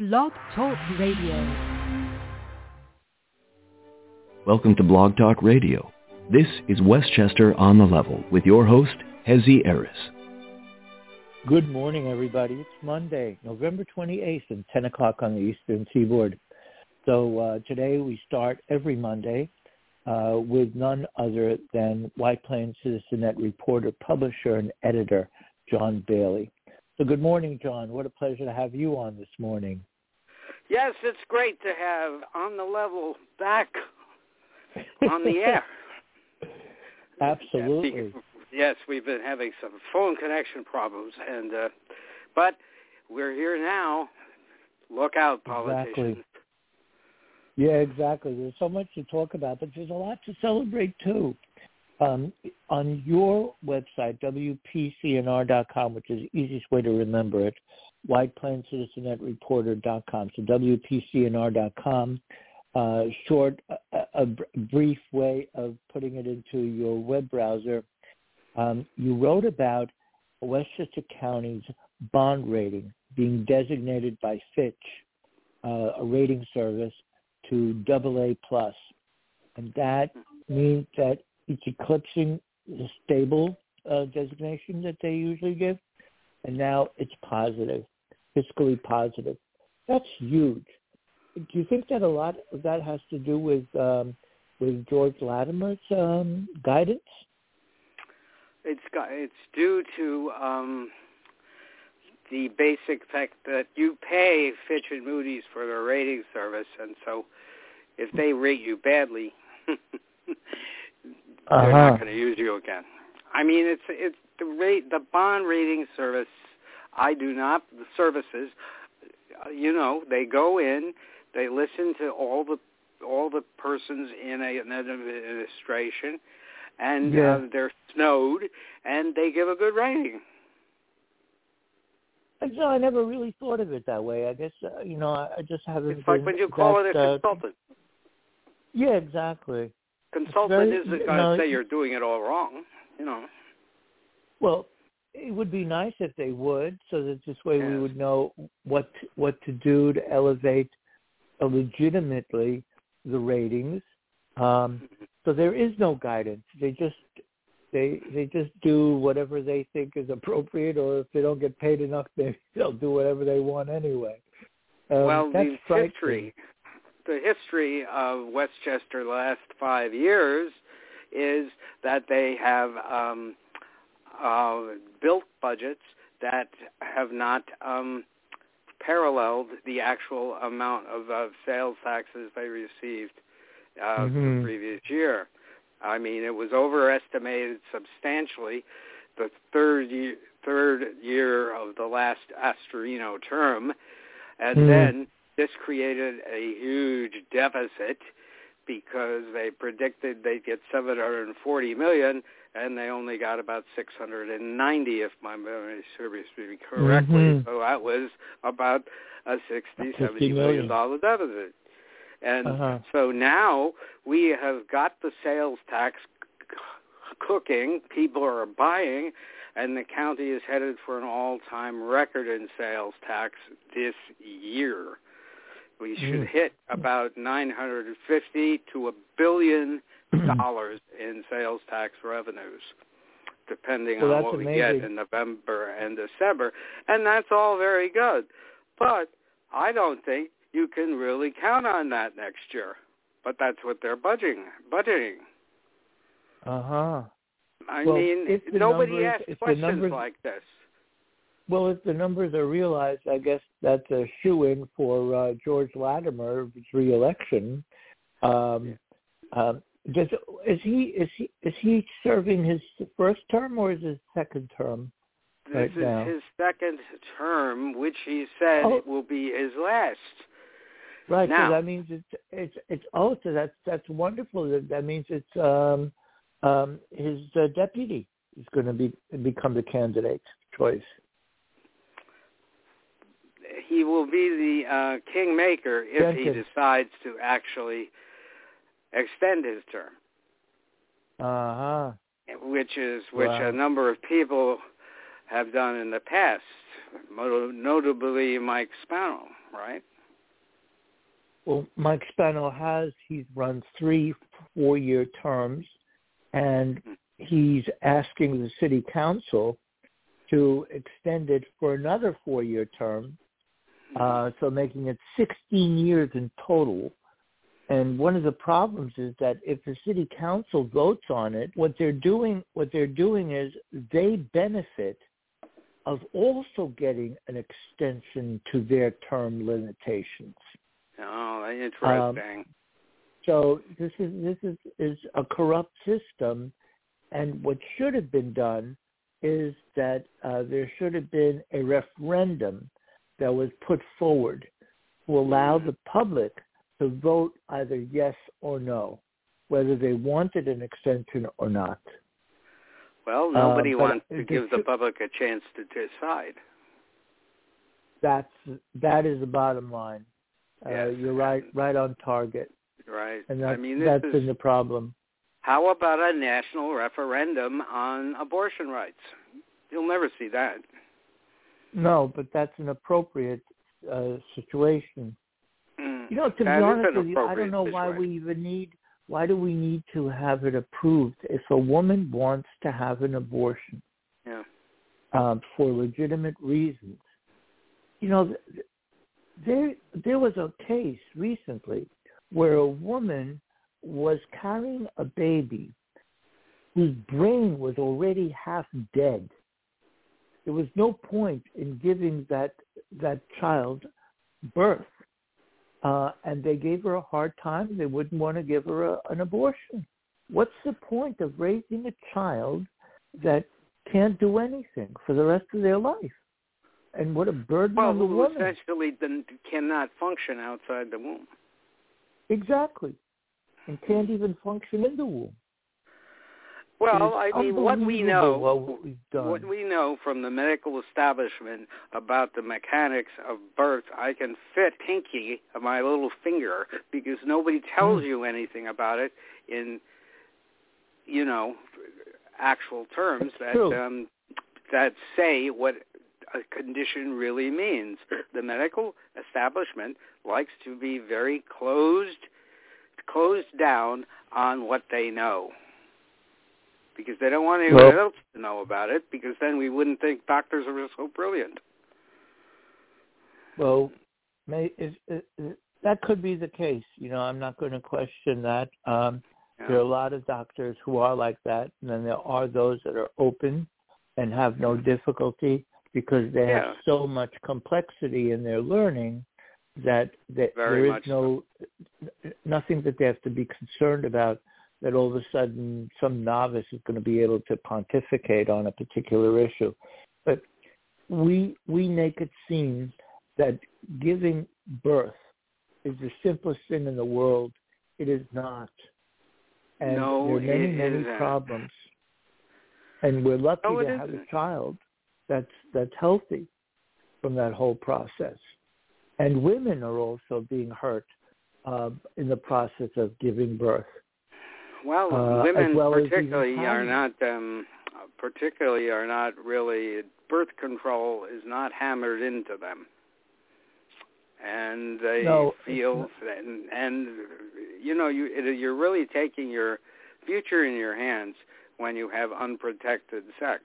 Blog Talk Radio. Welcome to Blog Talk Radio. This is Westchester on the Level with your host, Hezi Eris. Good morning, everybody. It's Monday, November 28th at 10 o'clock on the Eastern Seaboard. So today we start every Monday with none other than White Plains Citizen-Net reporter, publisher, and editor, John Bailey. So good morning, John. What a pleasure to have you on this morning. Yes, it's great to have On the Level back on the air. Absolutely. Yes, we've been having some phone connection problems, but we're here now. Look out, politicians. Exactly. Yeah, exactly. There's so much to talk about, but there's a lot to celebrate, too. On your website, WPCNR.com, which is the easiest way to remember it, WhitePlainsCitizenNetReporter.com. So WPCNR.com, a brief way of putting it into your web browser. You wrote about Westchester County's bond rating being designated by Fitch, a rating service, to AA+. And that means that it's eclipsing the stable designation that they usually give, and now it's positive, fiscally positive. That's huge. Do you think that a lot of that has to do with George Latimer's guidance? It's due to the basic fact that you pay Fitch and Moody's for their rating service, and so if they rate you badly, they're not going to use you again. I mean, it's the bond rating service. The services. They go in, they listen to all the persons in an administration, and they're snowed, and they give a good rating. No, I never really thought of it that way. I guess I just haven't. It's like when you call it a consultant. Yeah, exactly. Consultant isn't going to say you're doing it all wrong, Well, it would be nice if they would, so that this way we would know what to do to elevate legitimately the ratings. So there is no guidance. They just do whatever they think is appropriate, or if they don't get paid enough, they'll do whatever they want anyway. The history of Westchester the last 5 years is that they have built budgets that have not paralleled the actual amount of sales taxes they received the previous year. I mean, it was overestimated substantially the third year of the last Astorino term, and then this created a huge deficit because they predicted they'd get $740 million, and they only got about $690, if my memory serves me correctly. So that was about a $60-70 million deficit. And so now we have got the sales tax cooking. People are buying, and the county is headed for an all-time record in sales tax this year. We should hit about $950 to $1 billion in sales tax revenues, depending on what we get in November and December. And that's all very good. But I don't think you can really count on that next year. But that's what they're budgeting. I mean, nobody asks questions like this. Well, if the numbers are realized, I guess that's a shoo-in for George Latimer's re-election. Is he serving his first term or is his second term? This is his second term, which he said it will be his last. Right. Now, so that means so that's wonderful. That means it's his deputy is going to become the candidate choice. He will be the kingmaker if he decides to actually extend his term. Which a number of people have done in the past, notably Mike Spano. right? Well, Mike Spano he's run 3 4-year terms, and he's asking the city council to extend it for another 4-year term, so making it 16 years in total. And one of the problems is that if the city council votes on it, what they're doing is they benefit of also getting an extension to their term limitations. Oh, interesting. So this is a corrupt system, and what should have been done is that there should have been a referendum that was put forward to allow the public to vote either yes or no, whether they wanted an extension or not. Well, nobody wants to give the public a chance to decide. That is the bottom line. Yes. You're right on target. Right. And that's this been the problem. How about a national referendum on abortion rights? You'll never see that. No, but that's an appropriate situation. You know, to be That honest is an with you, I don't know why why do we need to have it approved if a woman wants to have an abortion for legitimate reasons. You know, there was a case recently where a woman was carrying a baby whose brain was already half dead. There was no point in giving that child birth. And they gave her a hard time. They wouldn't want to give her an abortion. What's the point of raising a child that can't do anything for the rest of their life? And what a burden on the woman. Well, essentially then cannot function outside the womb. Exactly. And can't even function in the womb. Well, I mean, what we know from the medical establishment about the mechanics of birth, I can fit pinky of my little finger because nobody tells you anything about it in, actual terms that say what a condition really means. The medical establishment likes to be very closed down on what they know, because they don't want anyone else to know about it, because then we wouldn't think doctors are so brilliant. Well, that could be the case. I'm not going to question that. There are a lot of doctors who are like that, and then there are those that are open and have no difficulty because they have so much complexity in their learning that there is nothing that they have to be concerned about, that all of a sudden some novice is going to be able to pontificate on a particular issue. But we make it seem that giving birth is the simplest thing in the world. It is not. And there are many problems. And we're lucky to have a child that's healthy from that whole process. And women are also being hurt in the process of giving birth. Well, women particularly are not really, birth control is not hammered into them. And they feel, and you're really taking your future in your hands when you have unprotected sex.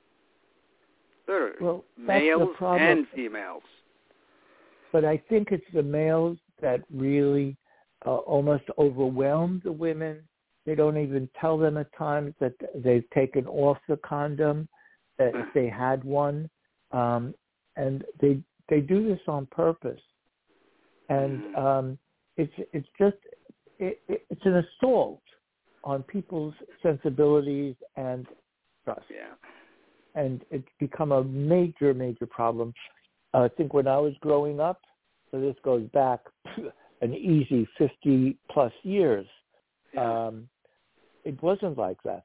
Well, males and females. But I think it's the males that really almost overwhelm the women. They don't even tell them at times that they've taken off the condom, that if they had one, and they do this on purpose. And it's an assault on people's sensibilities and trust. Yeah. And it's become a major, major problem. I think when I was growing up, so this goes back an easy 50-plus years, it wasn't like that.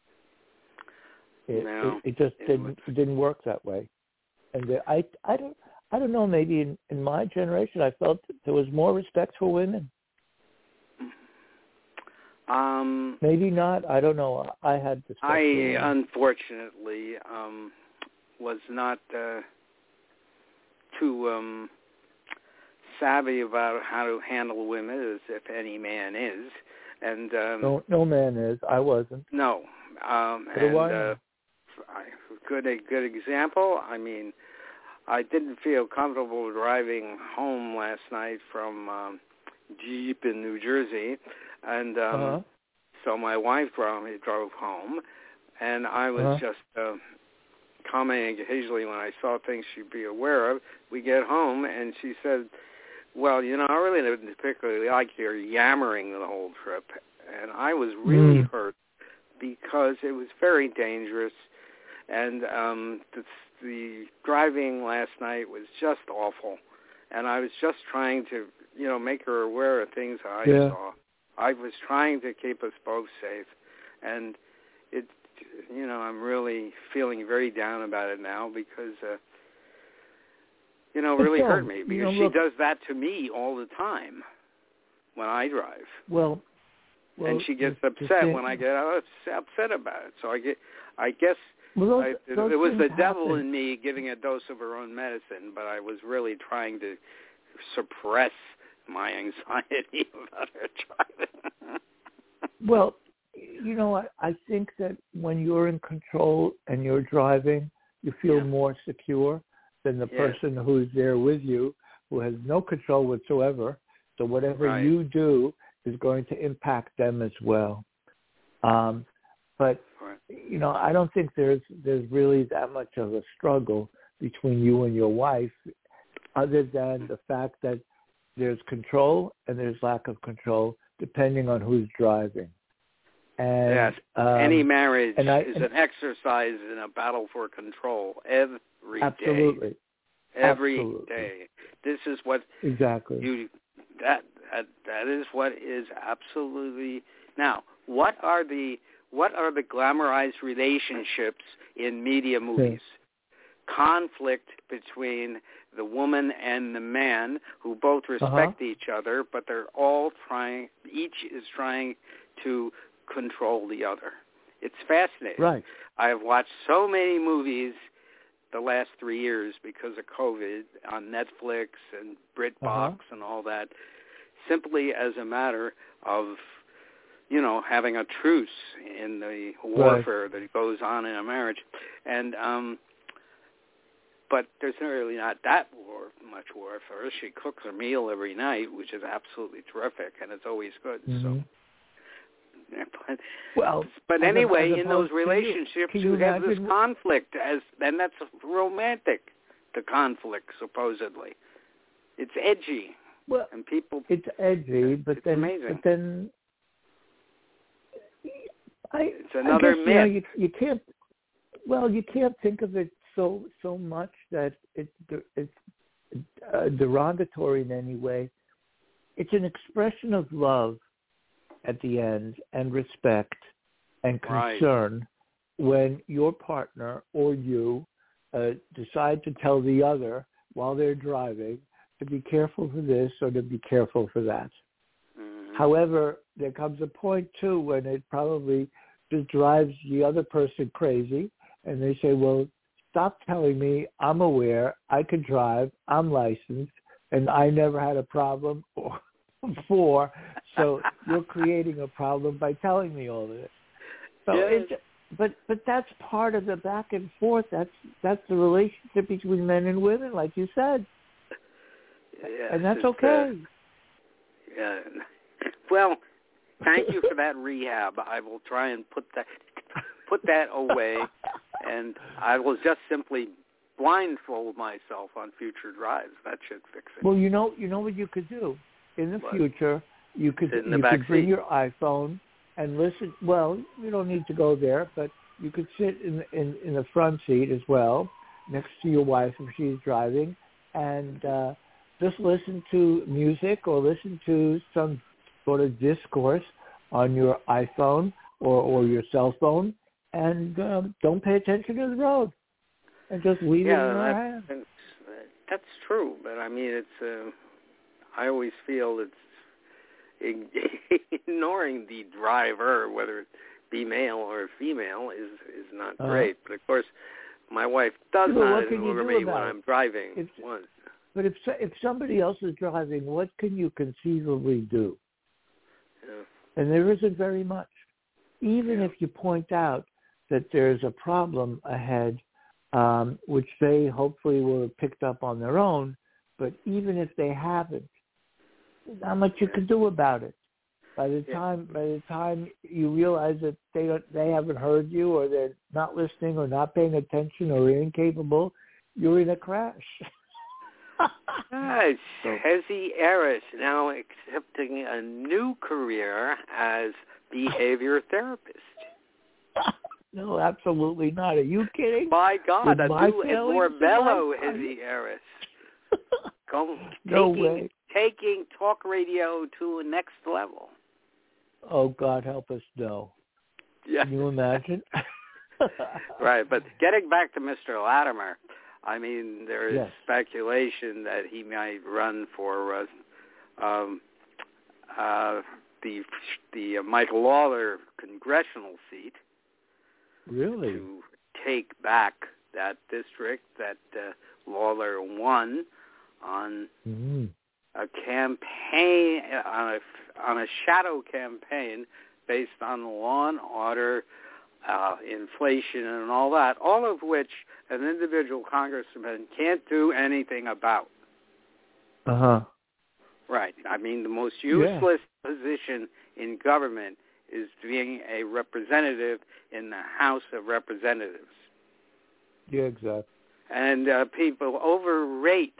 It just didn't work that way. And I don't know, maybe in my generation, I felt that there was more respect for women. Maybe not. I don't know. I had respect for women. Unfortunately, was not too savvy about how to handle women as if any man is. And no man is. I wasn't. No. Good example. I mean, I didn't feel comfortable driving home last night from Jeep in New Jersey, and so my wife drove home, and I was just commenting occasionally when I saw things she'd be aware of. We get home, and she said, well, I really didn't particularly like your yammering the whole trip. And I was really hurt because it was very dangerous. And the driving last night was just awful. And I was just trying to, make her aware of things I saw. I was trying to keep us both safe. And it, I'm really feeling very down about it now because, really hurt me because she does that to me all the time when I drive. Well, and she gets upset when I get upset about it. So I guess it was the devil in me giving a dose of her own medicine, but I was really trying to suppress my anxiety about her driving. Well, I think that when you're in control and you're driving, you feel more secure than the person who's there with you, who has no control whatsoever. So whatever you do is going to impact them as well. But I don't think there's really that much of a struggle between you and your wife, other than the fact that there's control and there's lack of control depending on who's driving. And, yes, any marriage is an exercise in a battle for control every day. Every day. This is what exactly that is what is absolutely. Now, what are the glamorized relationships in media movies? Conflict between the woman and the man who both respect each other, but they're all each is trying to control the other. It's fascinating. Right. I have watched so many movies the last 3 years because of COVID on Netflix and BritBox and all that, simply as a matter of, having a truce in the warfare that goes on in a marriage. And but there's really not that much warfare. She cooks a meal every night, which is absolutely terrific, and it's always good. So. But anyway, in those relationships, you have this conflict, and that's romantic. The conflict, supposedly, it's edgy. Well, and people, it's edgy, but it's then, amazing. But then, it's another myth. You can't. Well, you can't think of it so much that it's derogatory in any way. It's an expression of love at the end, and respect and concern when your partner or you decide to tell the other while they're driving to be careful for this or to be careful for that. However, there comes a point, too, when it probably just drives the other person crazy, and they say, well, stop telling me, I'm aware, I can drive, I'm licensed, and I never had a problem before, so you're creating a problem by telling me all this. So but that's part of the back and forth. That's the relationship between men and women, like you said. Yes, and that's okay. Well, thank you for that rehab. I will try and put that away, and I will just simply blindfold myself on future drives. That should fix it. Well, you know what you could do in the future. You could bring your iPhone and listen. Well, you don't need to go there, but you could sit in the front seat as well, next to your wife if she's driving, and just listen to music or listen to some sort of discourse on your iPhone or your cell phone, and don't pay attention to the road, and just leave it in her hands. That's true, but I mean, it's. I always feel it's ignoring the driver, whether it be male or female, is not great. But of course, my wife does not ignore me when I'm driving. But if somebody else is driving, what can you conceivably do? Yeah. And there isn't very much. Even if you point out that there's a problem ahead, which they hopefully will have picked up on their own, but even if they haven't, there's not much you can do about it. By the time you realize that they haven't heard you, or they're not listening, or not paying attention, or incapable, you're in a crash. It's Hezi Eris now accepting a new career as behavior therapist. No, absolutely not. Are you kidding? My God, With a my new and more mellow Hezi Eris. No way. Taking talk radio to a next level. Oh, God help us, no. Yeah. Can you imagine? Right, but getting back to Mr. Latimer, I mean, there is speculation that he might run for the Michael Lawler congressional seat. Really? To take back that district that Lawler won on a campaign, on a shadow campaign based on law and order, inflation and all that, all of which an individual congressman can't do anything about. Uh-huh. Right. I mean, the most useless position in government is being a representative in the House of Representatives. Yeah, exactly. And people overrate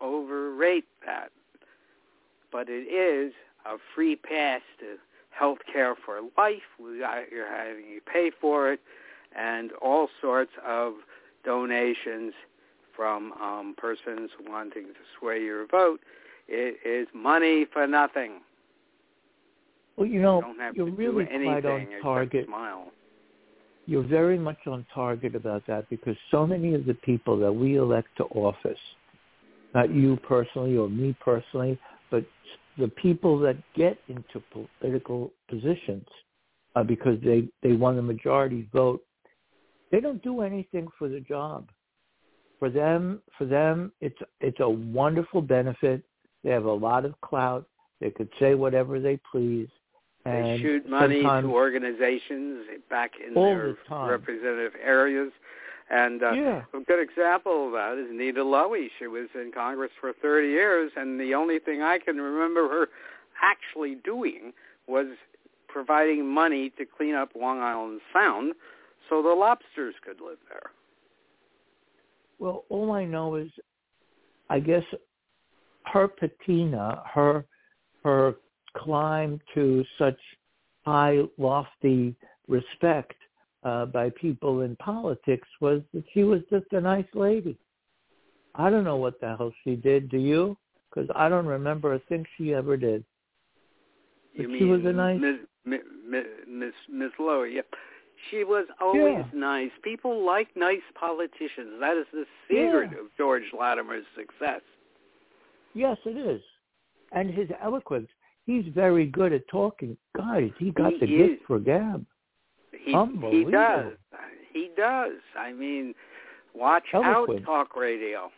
that. But it is a free pass to health care for life. You're having to pay for it, and all sorts of donations from persons wanting to sway your vote. It is money for nothing. Well, you don't you're really quite on target. Smile. You're very much on target about that, because so many of the people that we elect to office, not you personally or me personally, but the people that get into political positions because they won the majority vote, they don't do anything for the job. For them, it's a wonderful benefit. They have a lot of clout. They could say whatever they please. They shoot money to organizations back in their representative areas. And a good example of that is Nita Lowey. She was in Congress for 30 years, and the only thing I can remember her actually doing was providing money to clean up Long Island Sound so the lobsters could live there. Well, all I know is, I guess, her patina, her climb to such high, lofty respect by people in politics was that she was just a nice lady. I don't know what the hell she did. Do you? Because I don't remember a thing she ever did. But you mean she was a nice Miss Lower? Yeah, she was always nice. People like nice politicians. That is the secret of George Latimer's success. Yes, it is, and his eloquence. He's very good at talking. Guys, he got the gift for gab. He does. He does. I mean, watch out, talk radio.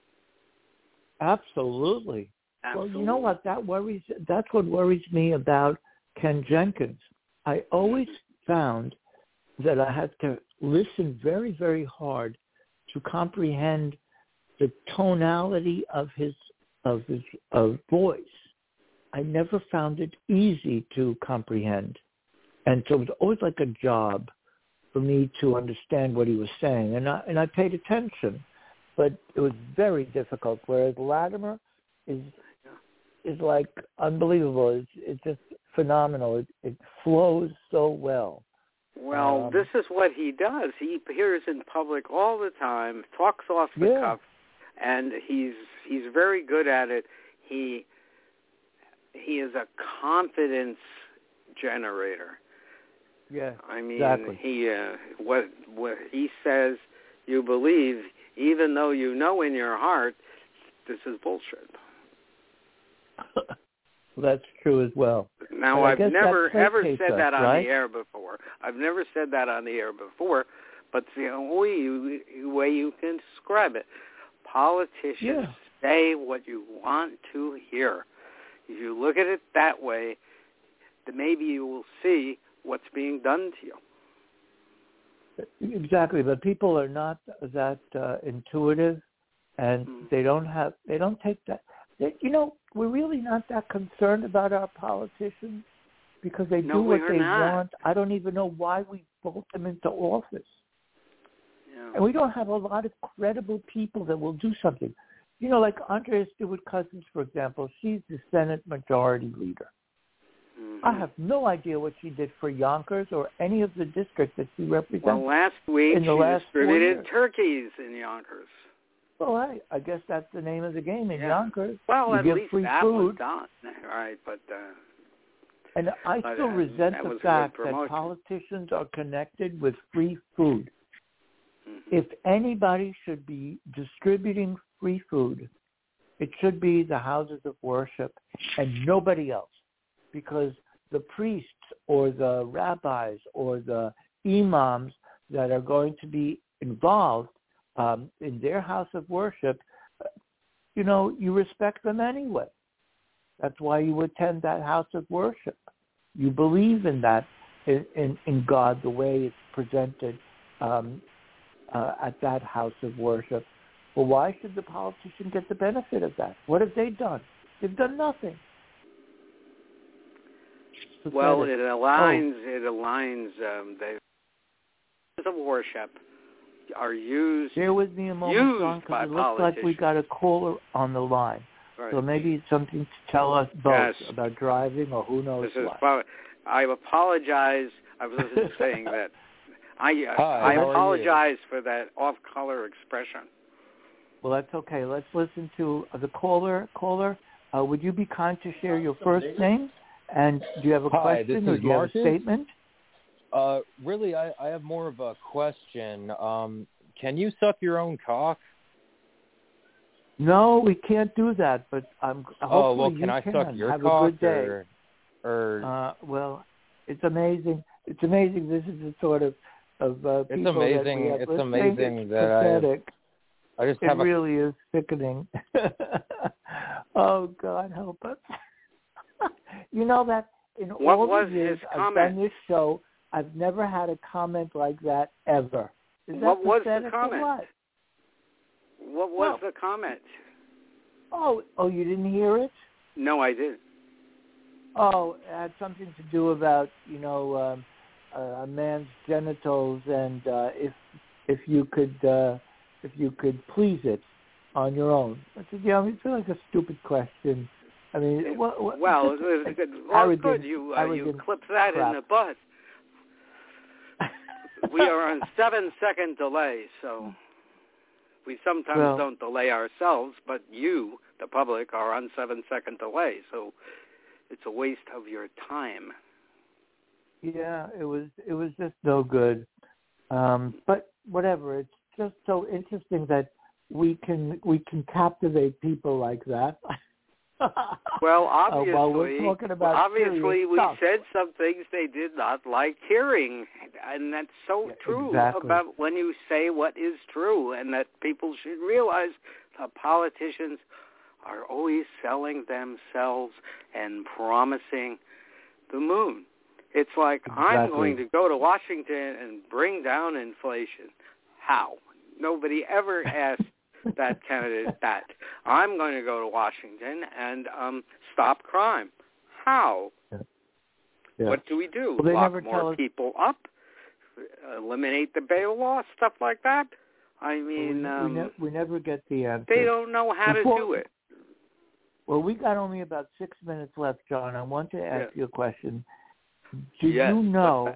Absolutely. Well, you know what? That's what worries me about Ken Jenkins. I always found that I had to listen very, very hard to comprehend the tonality of his voice. I never found it easy to comprehend. And so it was always like a job for me to understand what he was saying. And I paid attention, but it was very difficult, whereas Latimer is like unbelievable. It's just phenomenal. It flows so well. Well, this is what he does. He appears in public all the time, talks off the cuff, and he's very good at it. He is a confidence generator. Yeah, I mean, exactly. He what he says, you believe, even though you know in your heart this is bullshit. That's true as well. Now, I've never ever said that on the air before. I've never said that on the air before, but the only way you can describe it, politicians say what you want to hear. If you look at it that way, then maybe you will see what's being done to you. Exactly, but people are not that intuitive, and they don't take that. We're really not that concerned about our politicians because they do what they want. I don't even know why we vote them into office. Yeah. And we don't have a lot of credible people that will do something. Like Andrea Stewart-Cousins, for example, she's the Senate Majority Leader. Mm-hmm. I have no idea what she did for Yonkers or any of the districts that she represents. Well, last week she distributed turkeys in Yonkers. Well, I guess that's the name of the game in Yonkers. Well, at least free that food. was done. Right, but... and I still resent the fact that politicians are connected with free food. Mm-hmm. If anybody should be distributing free food, it should be the houses of worship and nobody else. Because the priests or the rabbis or the imams that are going to be involved in their house of worship, you respect them anyway. That's why you attend that house of worship. You believe in that, in God, the way it's presented at that house of worship. Well, why should the politician get the benefit of that? What have they done? They've done nothing. Well, it aligns. The houses of worship are used. Bear with me a moment, John, because it looks like we got a caller on the line. Right. So maybe it's something to tell us both about driving or who knows what. I apologize. I was saying that. I apologize for that off-color expression. Well, that's okay. Let's listen to the caller. Caller, would you be kind to share your first name? And do you have a question or do you have a statement? Really, I have more of a question. Can you suck your own cock? No, we can't do that, but can I suck your have cock? A good day. Or well, it's amazing. It's amazing. This is the sort of people it's amazing. That we have it's listening. amazing it's that pathetic. I just have really is sickening. Oh, God help us. You know that in all the years I've done this show, I've never had a comment like that ever. What was the comment? What was the comment? Oh, you didn't hear it? No, I didn't. Oh, it had something to do about, a man's genitals and if you could please it on your own. I said, it's like a stupid question. I mean, good. You clip that in the butt. We are on 7-second delay, so we sometimes don't delay ourselves, but you, the public, are on 7-second delay, so it's a waste of your time. Yeah, it was just no good. But whatever, it's just so interesting that we can captivate people like that. Well, obviously, while we're talking about we stuff. said some things they did not like hearing, and that's so true about when you say what is true, and that people should realize that politicians are always selling themselves and promising the moon. It's like, I'm going to go to Washington and bring down inflation. How? Nobody ever asked that candidate that. I'm going to go to Washington and stop crime. How? Yeah. What do we do? Well, lock more people up? Eliminate the bail law? Stuff like that? I mean... we never get the answer. They don't know how to do it. Well, we got only about 6 minutes left, John. I want to ask you a question. Do you know,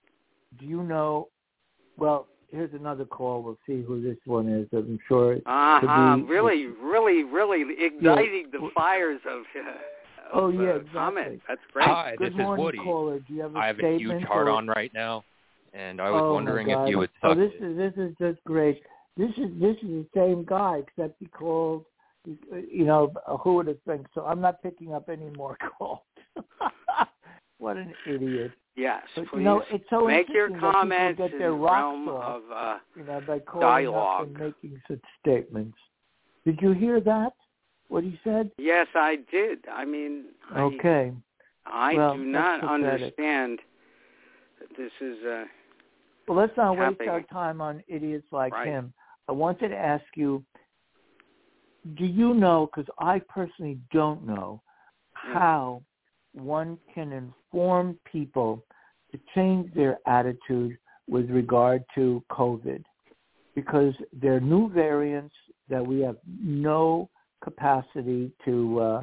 well, here's another call. We'll see who this one is. I'm sure it could be... Really igniting the fires of exactly. comment. That's great. Hi, Good this morning, is Woody. Caller. Do you have a I have statement a huge heart on right now, and I was wondering if you would suck this is just great. This is the same guy, except he called, who would have think? So I'm not picking up any more calls. What an idiot. Yes, but, please it's so make your comments get in their the realm of by calling dialogue. up and making such statements. Did you hear that? what he said? Yes, I did. I mean, okay. I do not understand that this is well, let's not waste happening. our time on idiots like Right. him. I wanted to ask you, do you know, because I personally don't know, how one can inform people to change their attitude with regard to COVID? Because there are new variants that we have no capacity to,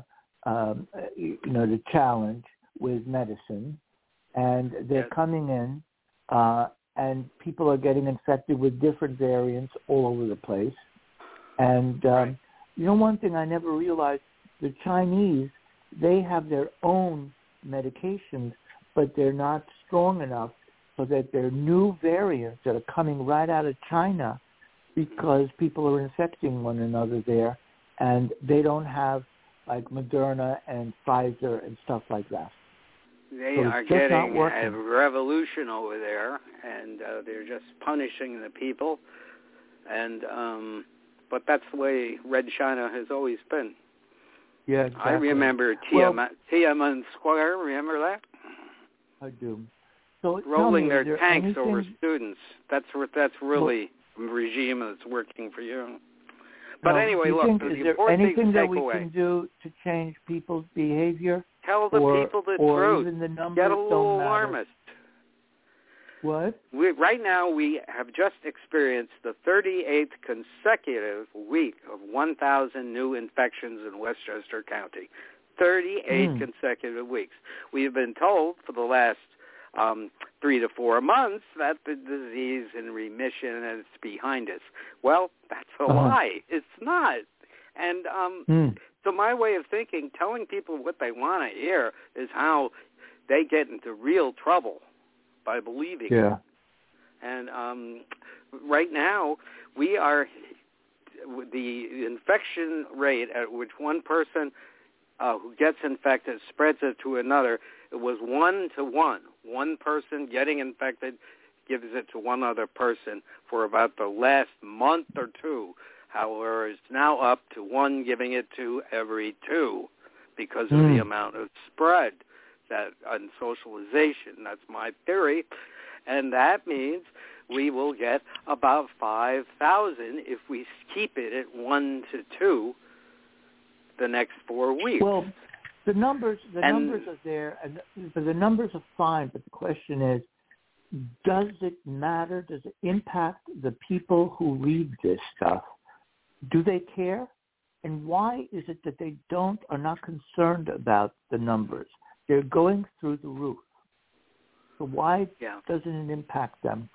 to challenge with medicine, and they're coming in, and people are getting infected with different variants all over the place. And one thing I never realized, the Chinese, they have their own medications, but they're not strong enough so that there are new variants that are coming right out of China because people are infecting one another there, and they don't have like Moderna and Pfizer and stuff like that. They are getting a revolution over there, and they're just punishing the people. And but that's the way Red China has always been. Yeah, exactly. I remember Tiananmen Square. Remember that? I do. So rolling their tanks over students. That's really a regime that's working for you. But anyway, look, is there anything that we can do to change people's behavior? Tell the people the truth. Even the numbers Get a little don't matter. alarmist. What? Right now, we have just experienced the 38th consecutive week of 1,000 new infections in Westchester County. 38 consecutive weeks. We have been told for the last 3 to 4 months that the disease is in remission and it's behind us. Well, that's a lie. It's not. And so my way of thinking, telling people what they want to hear is how they get into real trouble by believing it. And right now, we are the infection rate at which one person who gets infected spreads it to another. It was 1 to 1. One person getting infected gives it to one other person for about the last month or two. However, it's now up to 1 giving it to every 2 because of the amount of spread and socialization. That's my theory. And that means we will get about 5,000 if we keep it at 1 to 2 the next 4 weeks. Well, the numbers are there, and the numbers are fine, but the question is, does it matter? Does it impact the people who read this stuff? Do they care? And why is it that they are not concerned about the numbers? They're going through the roof. So why doesn't it impact them?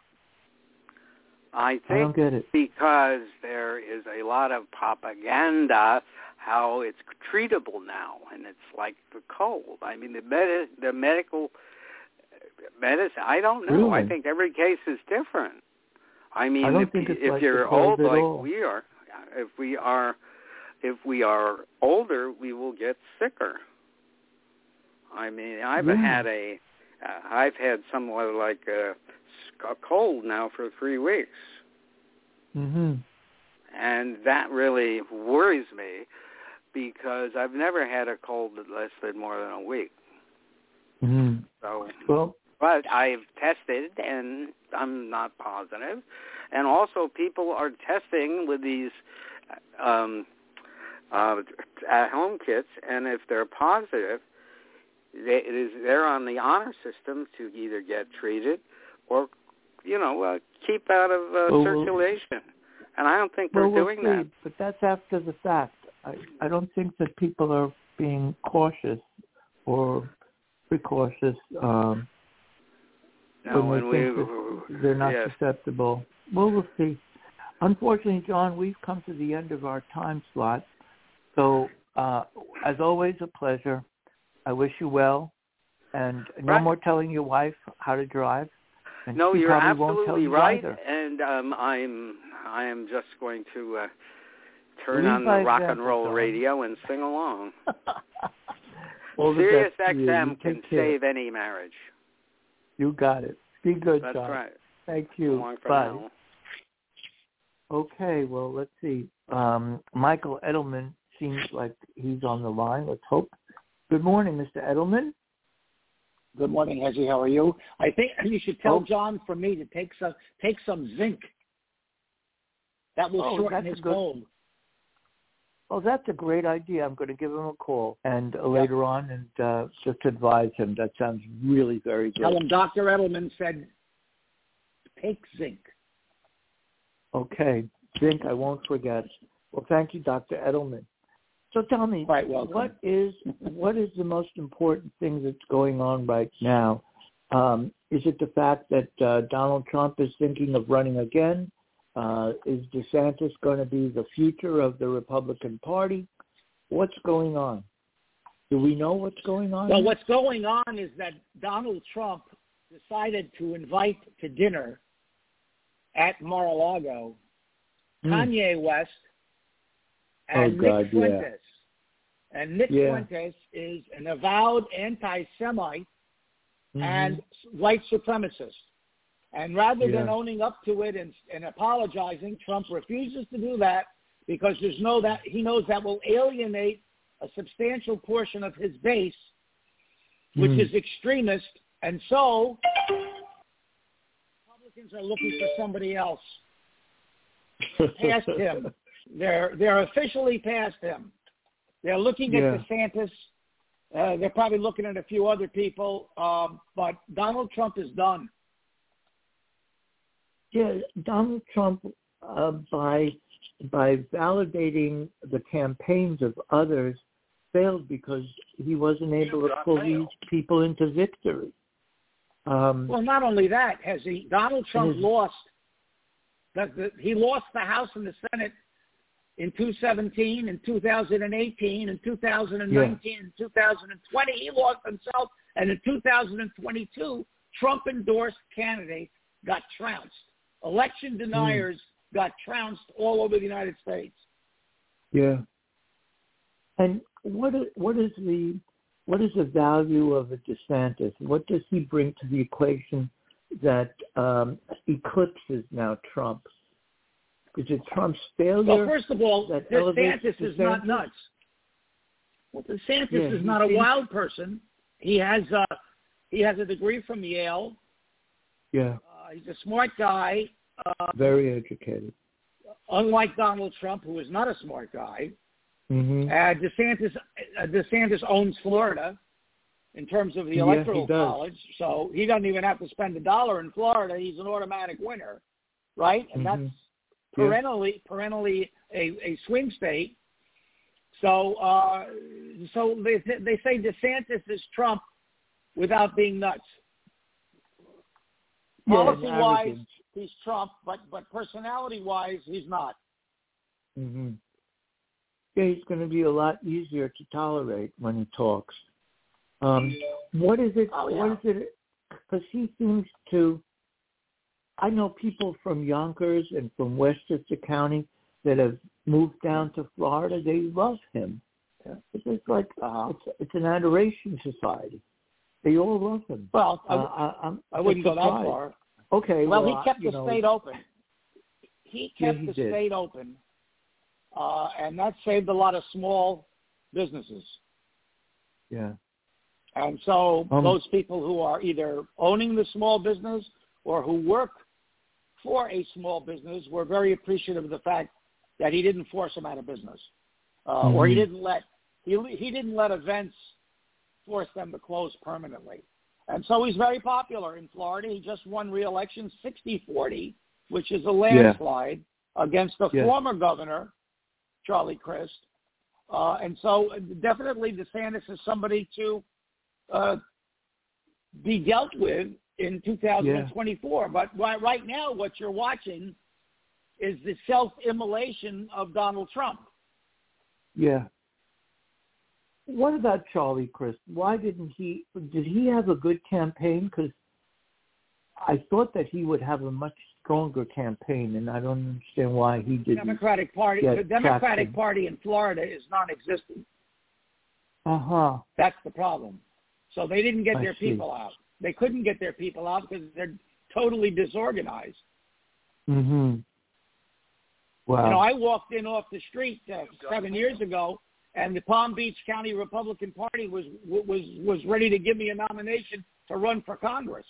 I don't get it. Because there is a lot of propaganda how it's treatable now, and it's like the cold. I mean, the medical medicine, I don't know. Really? I think every case is different. I mean, if you're old like we are, if we are older, we will get sicker. I mean, I've had somewhat like a cold now for 3 weeks. And that really worries me because I've never had a cold that lasted more than a week. So, but I've tested and I'm not positive. And also people are testing with these at-home kits, and if they're positive, they're on the honor system to either get treated or, keep out of circulation. And I don't think we're doing that. But that's after the fact. I don't think that people are being cautious or precautious when they think they're not susceptible. Well, we'll see. Unfortunately, John, we've come to the end of our time slot. So, as always, a pleasure. I wish you well. And no more telling your wife how to drive. And no, you're absolutely right. Either. And I am just going to turn on the rock and roll radio and sing along. Sirius XM can save any marriage. You got it. Be good, That's John. Right. Thank you. Bye. Now. Okay, well, let's see. Michael Edelman seems like he's on the line. Let's hope. Good morning, Mr. Edelman. Good morning, Hezzy. How are you? I think you should tell John for me to take some zinc. That will shorten his cold. Oh, that's a great idea. I'm going to give him a call and later on and just advise him. That sounds really very good. Tell him Dr. Edelman said take zinc. Okay, zinc, I won't forget. Well, thank you, Dr. Edelman. So tell me, what is the most important thing that's going on right now? Is it the fact that Donald Trump is thinking of running again? Is DeSantis going to be the future of the Republican Party? What's going on? Do we know what's going on? Well, what's going on is that Donald Trump decided to invite to dinner at Mar-a-Lago Kanye West and Nick Fuentes. And Nick Fuentes is an avowed anti-Semite and white supremacist. And rather than owning up to it and apologizing, Trump refuses to do that because he knows that will alienate a substantial portion of his base, which is extremist. And so Republicans are looking for somebody else. Past him. They're officially past him. They're looking at DeSantis. They're probably looking at a few other people. But Donald Trump is done. Yeah, Donald Trump, by validating the campaigns of others, failed because he wasn't able to pull these people into victory. Well, not only that, Donald Trump lost. He lost the House and the Senate in 2017, in 2018, in 2019, in 2020. He lost himself, and in 2022, Trump-endorsed candidates got trounced. Election deniers got trounced all over the United States. Yeah. And what is the value of a DeSantis? What does he bring to the equation that eclipses now Trump? Is it Trump's failure? Well, first of all, DeSantis is not nuts. Well, DeSantis is not a wild person. He has a degree from Yale. Yeah. He's a smart guy. Very educated. Unlike Donald Trump, who is not a smart guy. Mm-hmm. DeSantis owns Florida in terms of the Electoral College, so he doesn't even have to spend $1 in Florida. He's an automatic winner, right? And that's perennially a swing state. So they say DeSantis is Trump without being nuts. Policy-wise, he's Trump, but personality-wise, he's not. Mm-hmm. Yeah, he's going to be a lot easier to tolerate when he talks. What is it? What is it? Because he seems to. I know people from Yonkers and from Westchester County that have moved down to Florida. They love him. Yeah. It's like it's an adoration society. They all love him. Well, I wouldn't go that far. Okay. Well, he kept the state open. He kept the state open, and that saved a lot of small businesses. Yeah. And so those people who are either owning the small business or who work for a small business were very appreciative of the fact that he didn't force them out of business, or he didn't let events force them to close permanently. And so he's very popular in Florida. He just won re-election 60-40, which is a landslide against the former governor, Charlie Crist. And so definitely DeSantis is somebody to be dealt with in 2024. But right now what you're watching is the self-immolation of Donald Trump. Yeah. What about Charlie Crist? Why did he have a good campaign? Because I thought that he would have a much stronger campaign, and I don't understand why he didn't. The Democratic Party in Florida is non-existent. That's the problem. So they didn't get their people out. They couldn't get their people out because they're totally disorganized. Mm-hmm. Wow. I walked in off the street 7 years ago, and the Palm Beach County Republican Party was ready to give me a nomination to run for Congress.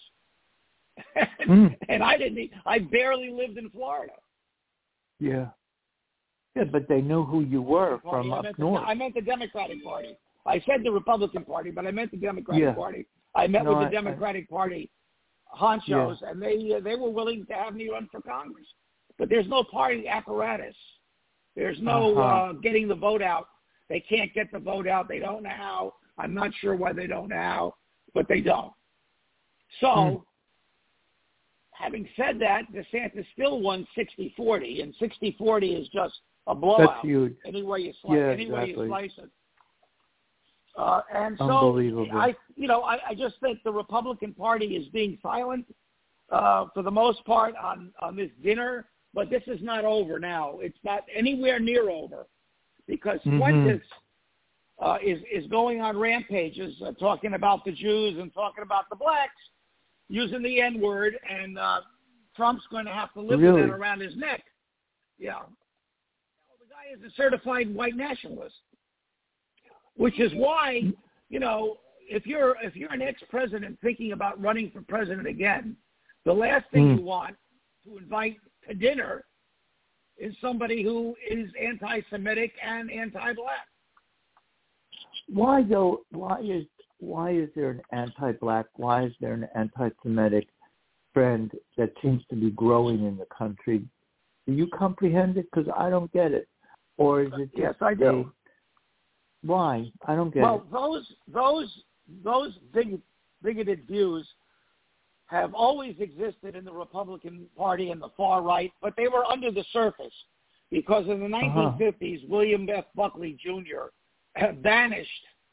And I barely lived in Florida. Yeah. Yeah, but they knew who you were from up north. I meant the Democratic Party. I said the Republican Party, but I meant the Democratic Party. I met with the Democratic Party honchos, and they were willing to have me run for Congress. But there's no party apparatus. There's no getting the vote out. They can't get the vote out. They don't know how. I'm not sure why they don't know how, but they don't. So, having said that, DeSantis still won 60-40, and 60-40 is just a blowout. That's huge. Any way you slice it. And so, unbelievable. I just think the Republican Party is being silent for the most part on this dinner, but this is not over now. It's not anywhere near over because Fuentes is going on rampages, talking about the Jews and talking about the blacks, using the N-word, and Trump's going to have to live with that around his neck. Yeah. The guy is a certified white nationalist, which is why, if you're an ex-president thinking about running for president again, the last thing you want to invite to dinner is somebody who is anti-Semitic and anti-black. Why though? Why is there an anti-black? Why is there an anti-Semitic trend that seems to be growing in the country? Do you comprehend it? Because I don't get it. Or is it just yes, I do. Why? I don't get it. Well, those bigoted views have always existed in the Republican Party and the far right, but they were under the surface because in the 1950s, William F. Buckley Jr. banished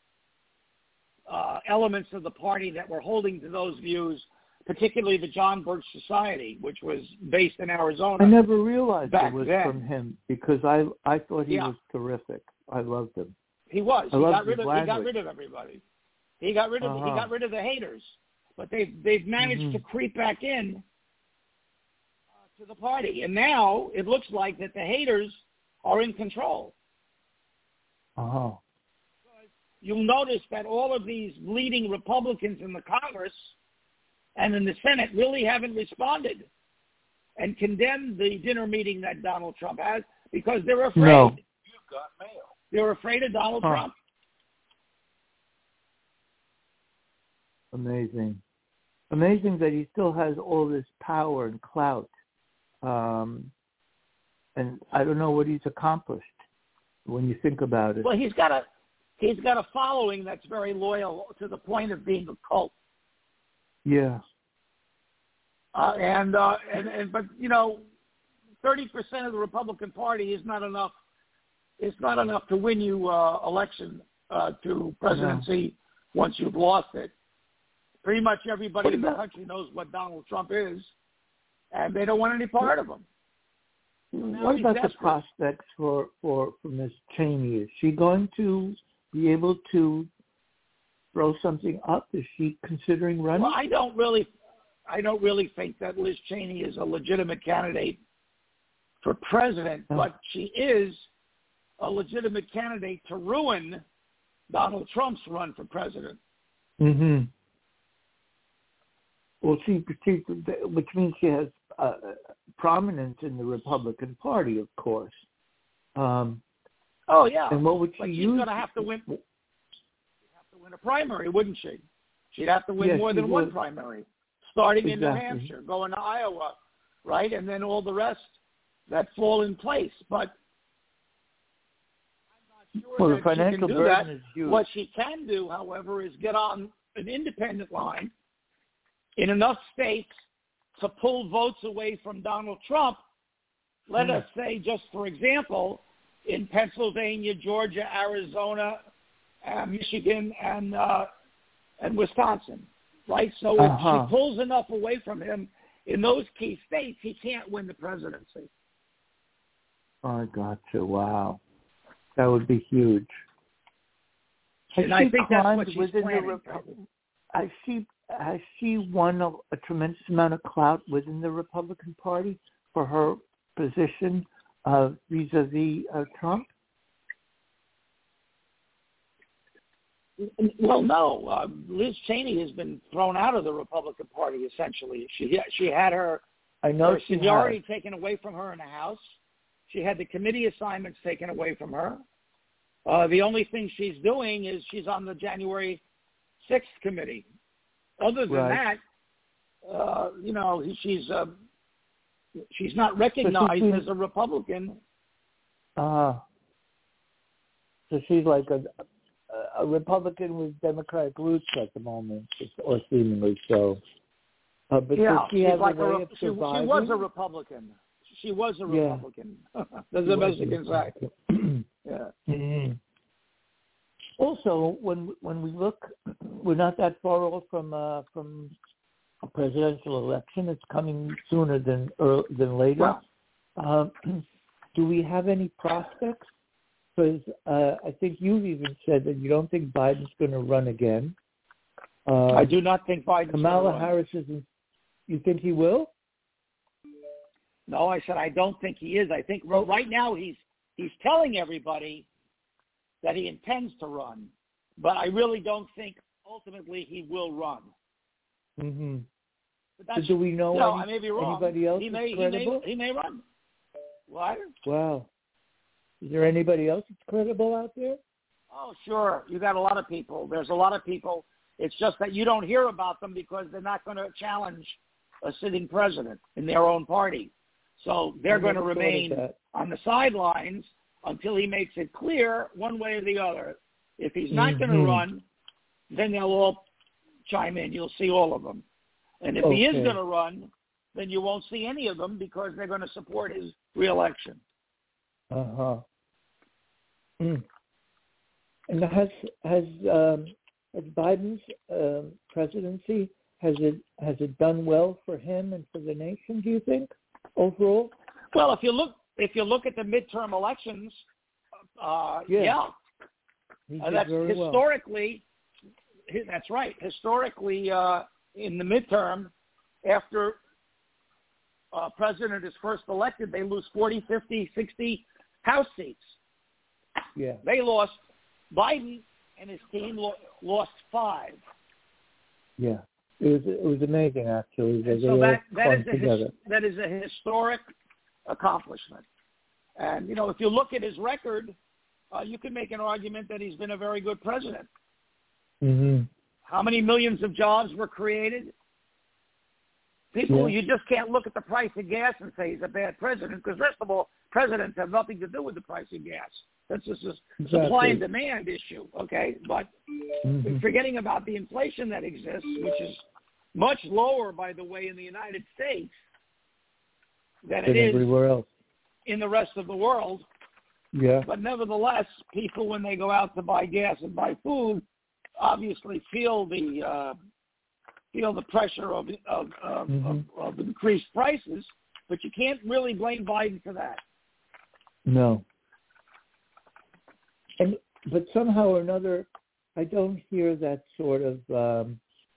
elements of the party that were holding to those views, particularly the John Birch Society, which was based in Arizona. I never realized it was then. from him because I thought he was terrific. I loved him. He was. He got rid of everybody. He got rid of the haters. But they've managed to creep back in to the party, and now it looks like that the haters are in control. You'll notice that all of these leading Republicans in the Congress and in the Senate really haven't responded and condemned the dinner meeting that Donald Trump has because they're afraid. No. You've got mail. They're afraid of Donald Trump. Amazing. Amazing that he still has all this power and clout. And I don't know what he's accomplished when you think about it. Well, he's got a following that's very loyal to the point of being a cult. Yeah. But 30% of the Republican Party is not enough. It's not enough to win you election to presidency once you've lost it. Pretty much everybody in the country knows what Donald Trump is, and they don't want any part of him. What about the prospects for Ms. Cheney? Is she going to be able to throw something up? Is she considering running? Well, I don't really think that Liz Cheney is a legitimate candidate for president, but she is a legitimate candidate to ruin Donald Trump's run for president. Mm-hmm. Well, which means she has prominence in the Republican Party, of course. And what would she use? She's going to have to win. She'd have to win a primary, wouldn't she? She'd have to win more than one primary, starting in New Hampshire, going to Iowa, right, and then all the rest that fall in place. But I'm not sure the financial burden is huge. What she can do, however, is get on an independent line in enough states to pull votes away from Donald Trump. Let us say, just for example, in Pennsylvania, Georgia, Arizona, Michigan, and Wisconsin, right? So if she pulls enough away from him in those key states, he can't win the presidency. I gotcha. Wow. That would be huge. And I think that's what she's planning. Has she won a tremendous amount of clout within the Republican Party for her position vis-a-vis Trump? Well, no. Liz Cheney has been thrown out of the Republican Party, essentially. She had her seniority taken away from her in the House. She had the committee assignments taken away from her. The only thing she's doing is she's on the January 6th committee. Other than that, she's not recognized as a Republican. So she's like a Republican with Democratic roots at the moment, or seemingly so. But she was a Republican. She was a Republican. That's the best you can say. Yeah. Mm-hmm. Also, when we look, we're not that far off from a presidential election. It's coming sooner than later. Well, do we have any prospects? Because I think you've even said that you don't think Biden's going to run again. I do not think Biden's going to run. Kamala Harris isn't. You think he will? No, I said I don't think he is. I think right now he's telling everybody that he intends to run, but I really don't think ultimately he will run. Mm-hmm. But do we know I may be wrong. Anybody else he may run. What? Wow. Is there anybody else that's credible out there? Oh, sure. You got a lot of people. There's a lot of people. It's just that you don't hear about them because they're not going to challenge a sitting president in their own party. So they're going to remain on the sidelines until he makes it clear one way or the other. If he's not going to run, then they'll all chime in. You'll see all of them. And if he is going to run, then you won't see any of them because they're going to support his reelection. Uh-huh. Mm. And has Biden's presidency, has it done well for him and for the nation, do you think, overall? Well, if you look at the midterm elections, that's historically. Well. That's right. Historically, in the midterm, after a president is first elected, they lose 40, 50, 60 House seats. Yeah. They lost. Biden and his team lost 5. Yeah. It was amazing, actually. That is a historic accomplishment. And, if you look at his record, you can make an argument that he's been a very good president. Mm-hmm. How many millions of jobs were created? You just can't look at the price of gas and say he's a bad president because, first of all, presidents have nothing to do with the price of gas. That's just a supply and demand issue, okay? But forgetting about the inflation that exists, which is much lower, by the way, in the United States than it is everywhere else in the rest of the world. Yeah. But nevertheless, people, when they go out to buy gas and buy food, obviously feel the pressure of increased prices. But you can't really blame Biden for that. No. But somehow or another, I don't hear that sort of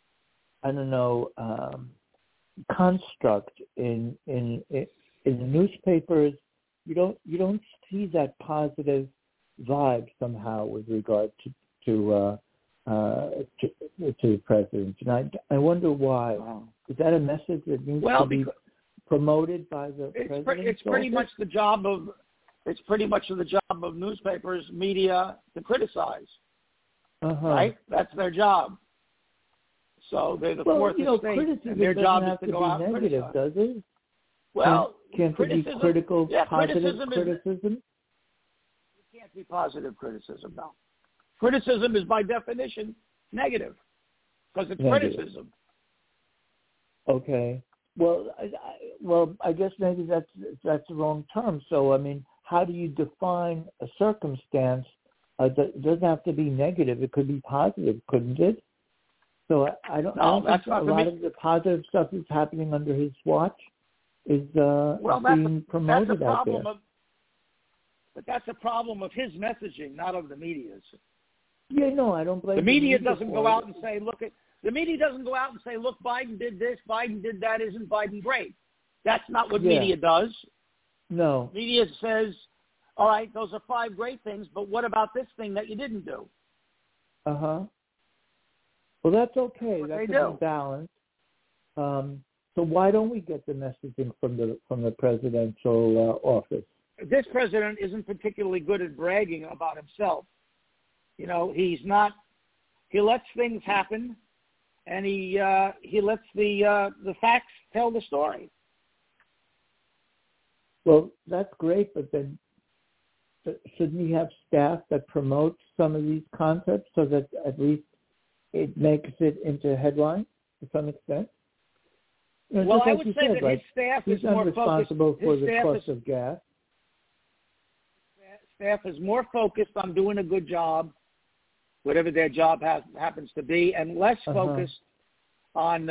construct in the newspapers. You don't see that positive vibe somehow with regard to the president, and I wonder why. Wow. Is that a message that needs to be promoted by the president? It's pretty much the job of. It's pretty much the job of newspapers, media, to criticize. Right? That's their job. So they're the fourth estate, and their job is to go out and criticize. Does it? Well, can't there be critical, positive criticism? It can't be positive criticism, no. Criticism is by definition negative because it's criticism. Okay. Well, I guess maybe that's the wrong term. So, I mean, how do you define a circumstance? It doesn't have to be negative. It could be positive, couldn't it? So I don't think a lot of the positive stuff that's happening under his watch is being promoted out there. But that's a problem of his messaging, not of the media's. Yeah, no, I don't blame the media. Doesn't go out and say, the media doesn't go out and say, look, Biden did this, Biden did that, isn't Biden great? That's not what media does. No. Media says, all right, those are 5 great things, but what about this thing that you didn't do? Well, that's okay. That's that what could they do. be balanced. So why don't we get the messaging from the presidential office? This president isn't particularly good at bragging about himself. You know, he's not. He lets things happen, and he lets the facts tell the story. Well, that's great, but then shouldn't he have staff that promote some of these concepts so that at least it makes it into headlines to some extent? You know, well, I like would say said, that like, his staff he's is more responsible focused. for His the staff cost is, of gas. staff is more focused on doing a good job, whatever their job happens to be, and less focused on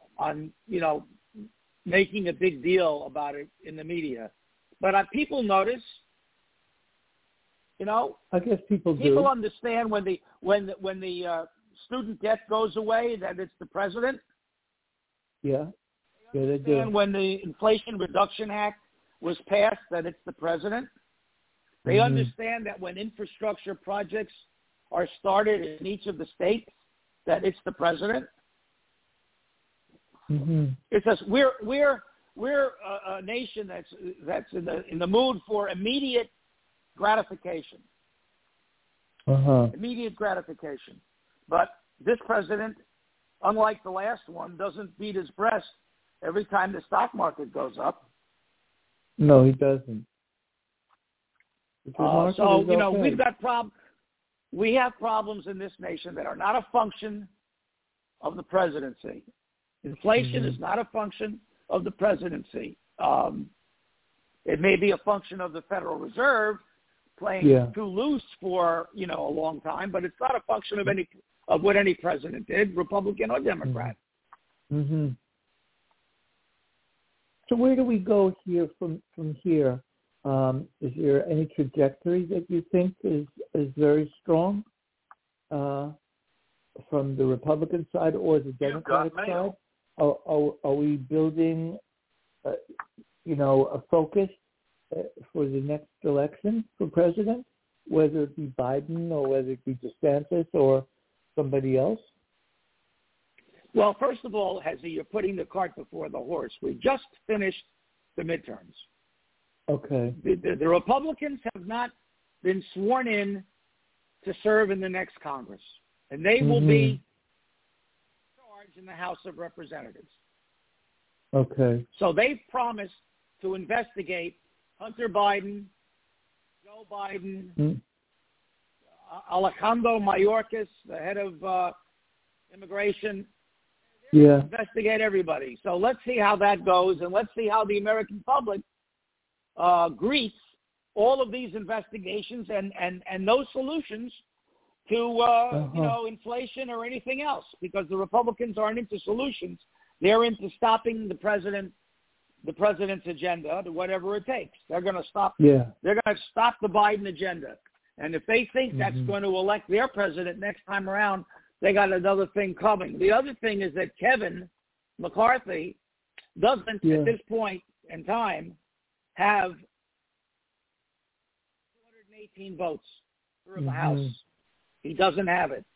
making a big deal about it in the media. But people notice. You know, I guess people do. Understand when the student debt goes away that it's the president. Yeah, they do. And when the Inflation Reduction Act was passed, that it's the president. They understand that when infrastructure projects are started in each of the states, that it's the president. It's just we're a nation that's in the mood for immediate gratification. Immediate gratification. But this president, unlike the last one, doesn't beat his breast every time the stock market goes up. No, he doesn't. So, you know, we've got we have problems in this nation that are not a function of the presidency. Inflation is not a function of the presidency. It may be a function of the Federal Reserve playing too loose for, a long time, but it's not a function of what any president did, Republican or Democrat. So where do we go here from here? Is there any trajectory that you think is very strong from the Republican side or the Democratic side? Are we building, a focus for the next election for president, whether it be Biden or whether it be DeSantis or somebody else? Well, first of all, you're putting the cart before the horse. We just finished the midterms. Okay. The Republicans have not been sworn in to serve in the next Congress, and they will be in charge in the House of Representatives. Okay. So they've promised to investigate Hunter Biden, Joe Biden, Alejandro Mayorkas, the head of immigration. Investigate everybody. So let's see how that goes, and let's see how the American public greets all of these investigations and those solutions to inflation or anything else, because the Republicans aren't into solutions. They're into stopping the president's agenda, to whatever it takes. They're going to stop. They're going to stop the Biden agenda, and if they think that's going to elect their president next time around, they got another thing coming. The other thing is that Kevin McCarthy doesn't, at this point in time, have 218 votes for the House. He doesn't have it.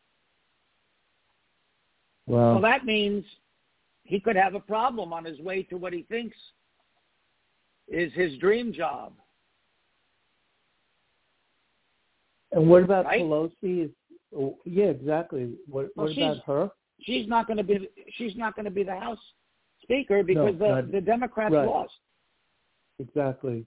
Wow. So that means he could have a problem on his way to what he thinks is his dream job. And what about Pelosi? Yeah, exactly. What about her? She's not going to be the House Speaker because the Democrats lost. Exactly.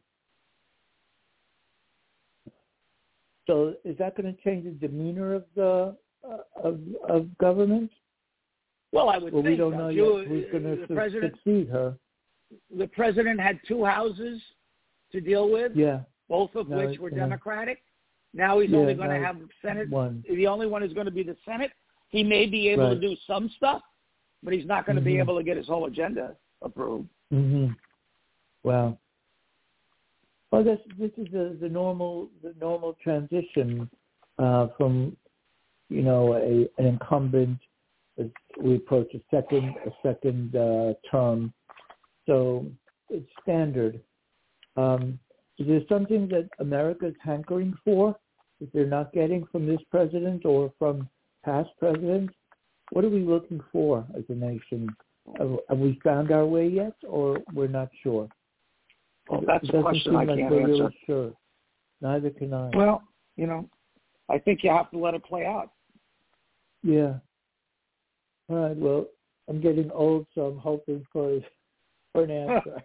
So is that going to change the demeanor of the of government? Well, I would think. We don't know yet who's going to succeed her. The president had two houses to deal with, both of which were Democratic. Now he's only going to have the Senate. The only one is going to be the Senate. He may be able to do some stuff, but he's not going to be able to get his whole agenda approved. Wow. Well, this is the normal transition from an incumbent as we approach a second term. So it's standard. Is there something that America is hankering for that they're not getting from this president or from past presidents, what are we looking for as a nation? Have we found our way yet, or we're not sure? Well, that's a question I can't answer. Really sure. Neither can I. Well, I think you have to let it play out. Yeah. All right. Well, I'm getting old, so I'm hoping for an answer.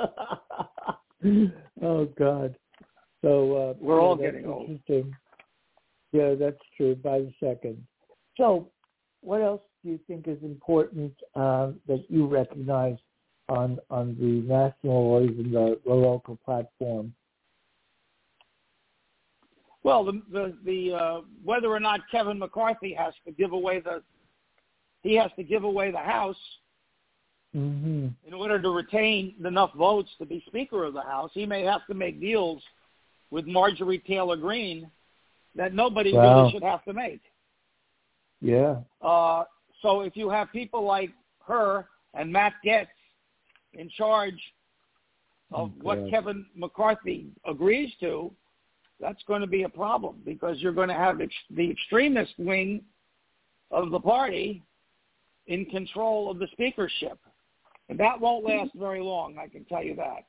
Oh God. So we're all getting old. Yeah, that's true. By the second. So, what else do you think is important that you recognize on the national or even the local platform? Well, the whether or not Kevin McCarthy has to give away the House in order to retain enough votes to be Speaker of the House. He may have to make deals with Marjorie Taylor Greene that nobody really should have to make. Yeah. So if you have people like her and Matt Gaetz in charge of what Kevin McCarthy agrees to, that's going to be a problem because you're going to have the extremist wing of the party in control of the speakership. And that won't last very long, I can tell you that.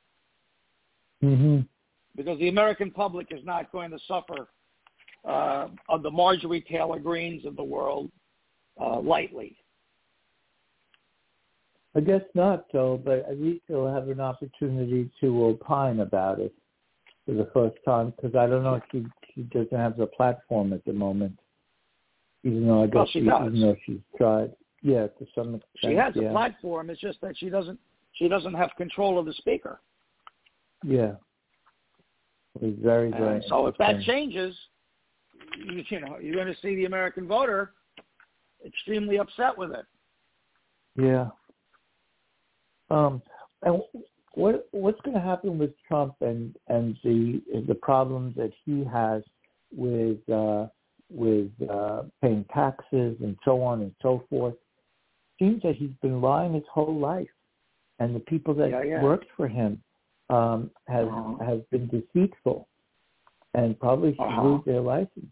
Because the American public is not going to suffer of the Marjorie Taylor Greenes of the world lightly. I guess not, though, but at least they'll have an opportunity to opine about it for the first time, because I don't know if she doesn't have the platform at the moment, even though I guess she does. Even though she's tried. Yeah, to some extent. She has a platform. It's just that she doesn't have control of the speaker. Yeah. It's very, very so if that changes, you're going to see the American voter extremely upset with it. Yeah. And what's going to happen with Trump and the problems that he has with paying taxes and so on and so forth? Seems that he's been lying his whole life, and the people that worked for him have been deceitful, and probably should lose their license.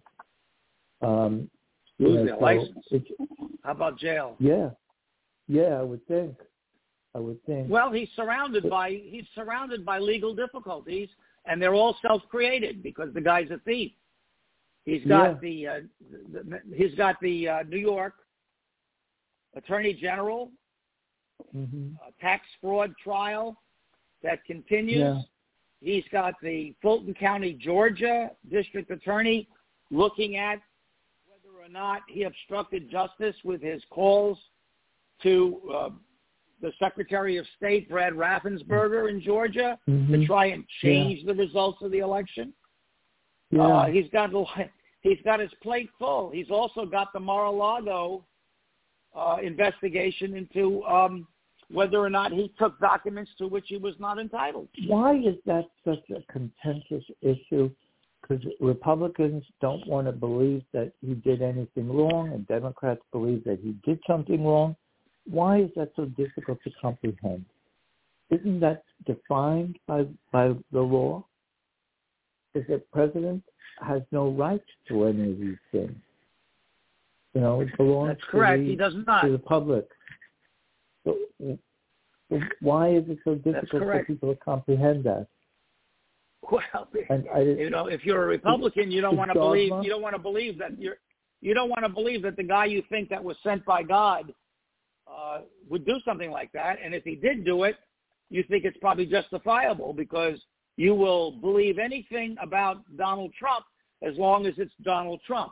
Lose their license? How about jail? Yeah, I would think. Well, he's surrounded by legal difficulties, and they're all self-created because the guy's a thief. He's got the New York Attorney General tax fraud trial that continues. Yeah. He's got the Fulton County, Georgia District Attorney looking at whether or not he obstructed justice with his calls to the Secretary of State, Brad Raffensperger in Georgia, to try and change the results of the election. Yeah. He's got his plate full. He's also got the Mar-a-Lago investigation into whether or not he took documents to which he was not entitled. Why is that such a contentious issue? Because Republicans don't want to believe that he did anything wrong, and Democrats believe that he did something wrong. Why is that so difficult to comprehend? Isn't that defined by the law? Is that president has no right to any of these things? It belongs That's correct. He does not. To the public. So why is it so difficult for people to comprehend that? Well, if you're a Republican, you don't want to believe. You don't want to believe that you don't want to believe that the guy you think that was sent by God would do something like that. And if he did do it, you think it's probably justifiable because you will believe anything about Donald Trump as long as it's Donald Trump.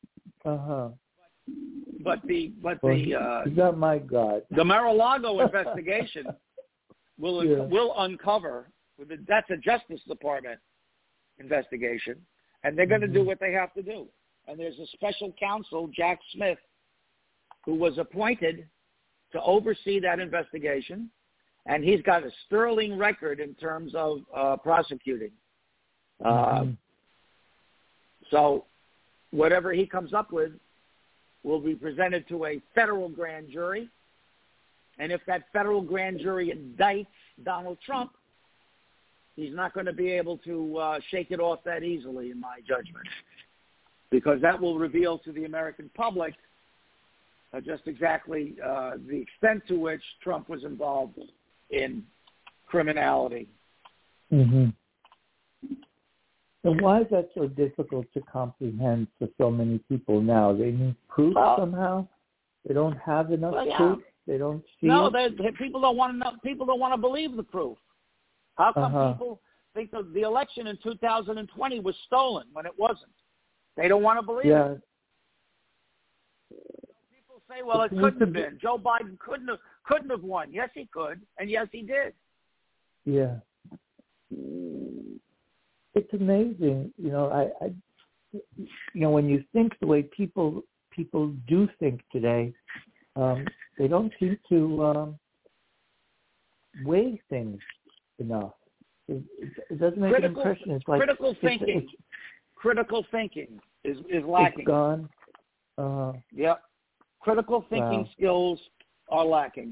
But he's not my God. The Mar-a-Lago investigation will uncover. That's a Justice Department investigation, and they're going to do what they have to do. And there's a special counsel, Jack Smith, who was appointed to oversee that investigation, and he's got a sterling record in terms of prosecuting. So whatever he comes up with will be presented to a federal grand jury, and if that federal grand jury indicts Donald Trump, he's not going to be able to shake it off that easily, in my judgment, because that will reveal to the American public just exactly the extent to which Trump was involved in criminality. Mm-hmm. And why is that so difficult to comprehend for so many people now? They need proof somehow. They don't have enough proof. They don't see it. People don't want to know. People don't want to believe the proof. How come people think the election in 2020 was stolen when it wasn't? They don't want to believe it. People say, "Well, it couldn't have been. Joe Biden couldn't have won." Yes, he could, and yes, he did. Yeah. It's amazing, when you think the way people do think today, they don't seem to weigh things enough. It doesn't make an impression. It's like critical thinking. Critical thinking is lacking. It's gone. Critical thinking skills are lacking.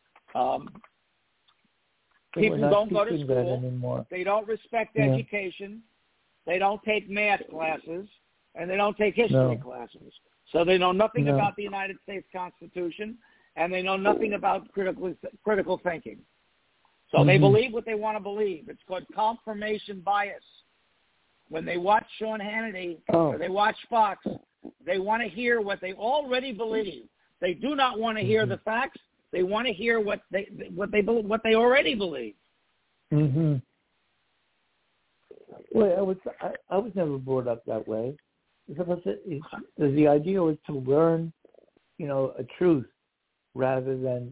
People don't go to school. They don't respect education. They don't take math classes, and they don't take history classes. So they know nothing about the United States Constitution, and they know nothing about critical thinking. So they believe what they want to believe. It's called confirmation bias. When they watch Sean Hannity or they watch Fox, they want to hear what they already believe. They do not want to hear the facts. They want to hear what they already believe. Mm-hmm. Well, I was never brought up that way. The idea was to learn, a truth rather than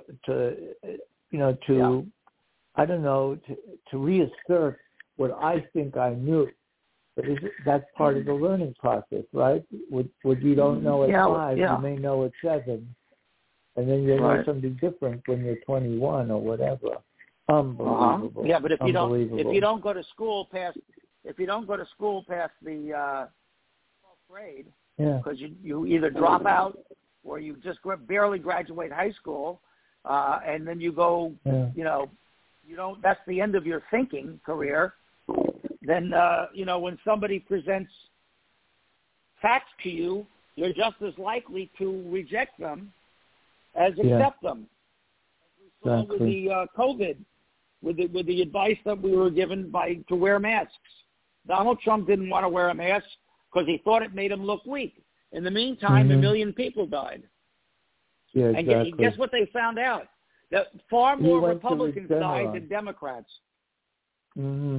to reassert what I think I knew. But that's part of the learning process, right? What you don't know at 5, you may know at 7. And then you'll know something different when you're 21 or whatever. Unbelievable. Yeah, but if you don't go to school past the 12th grade, because you either drop out or you just barely graduate high school, and then you go, that's the end of your thinking career. Then when somebody presents facts to you, you're just as likely to reject them as accept them. As we saw with the COVID, with the advice that we were given to wear masks. Donald Trump didn't want to wear a mask because he thought it made him look weak. In the meantime, 1 million people died. Yeah, exactly. And guess what they found out? That far more Republicans died than Democrats. Mm-hmm.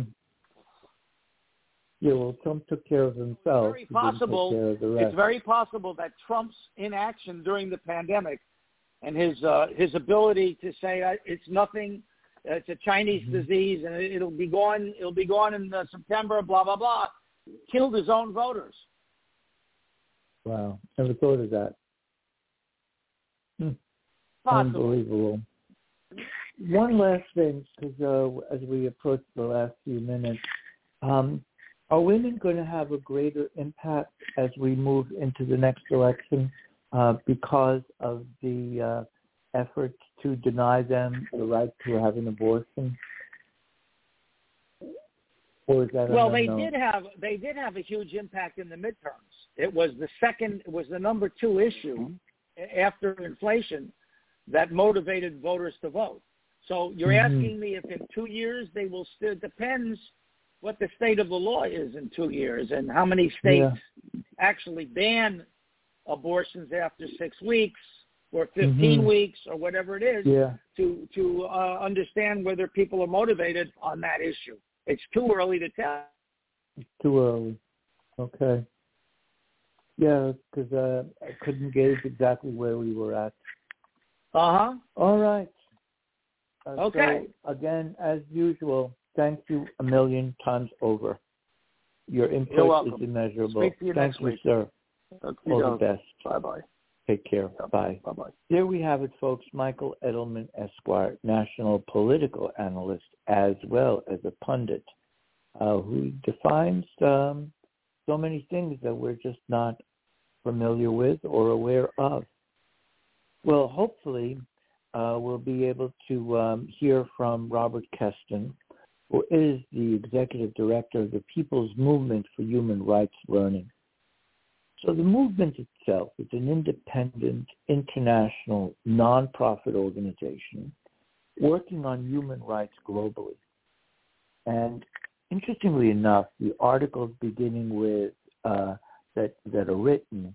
Yeah, well, Trump took care of himself. It's very possible that Trump's inaction during the pandemic and his ability to say it's nothing, it's a Chinese disease, and it'll be gone in September, blah blah blah, killed his own voters. Wow, never thought of that. Unbelievable. One last thing, because as we approach the last few minutes, are women going to have a greater impact as we move into the next election because of the efforts to deny them the right to have an abortion? Or is that they did have a huge impact in the midterms. It was the number 2 issue after inflation that motivated voters to vote. So you're asking me if in 2 years they will still, depends what the state of the law is in 2 years and how many states actually ban abortions after 6 weeks or 15 weeks or whatever it is to understand whether people are motivated on that issue. It's too early to tell. It's too early. Okay. Yeah, because I couldn't gauge exactly where we were at. All right. Okay. So, again, as usual, thank you a million times over. Your input is immeasurable. Speak to you next week. Sir. All the best. Bye-bye. Take care. Bye. Bye-bye. There we have it, folks. Michael Edelman, Esquire, national political analyst, as well as a pundit, who defines so many things that we're just not familiar with or aware of. Well, hopefully, we'll be able to hear from Robert Keston, who is the executive director of the People's Movement for Human Rights Learning. So the movement itself is an independent, international, nonprofit organization working on human rights globally. And interestingly enough, the articles beginning with that are written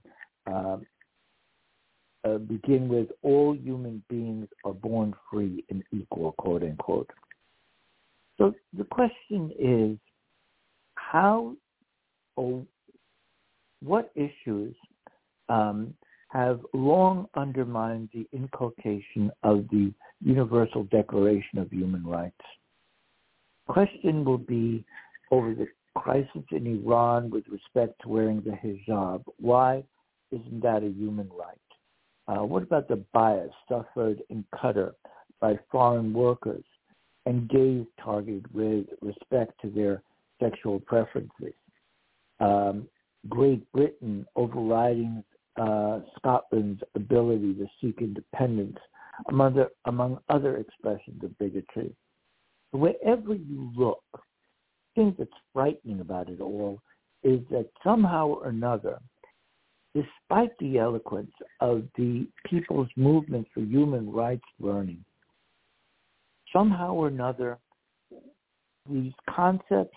begin with "all human beings are born free and equal," quote unquote. So the question is, how or what issues have long undermined the inculcation of the Universal Declaration of Human Rights? Question will be over the crisis in Iran with respect to wearing the hijab. Why isn't that a human right? What about the bias suffered in Qatar by foreign workers and gays targeted with respect to their sexual preferences? Great Britain overriding Scotland's ability to seek independence, among other expressions of bigotry. Wherever you look, the thing that's frightening about it all is that somehow or another, despite the eloquence of the People's Movement for Human Rights learning, somehow or another, these concepts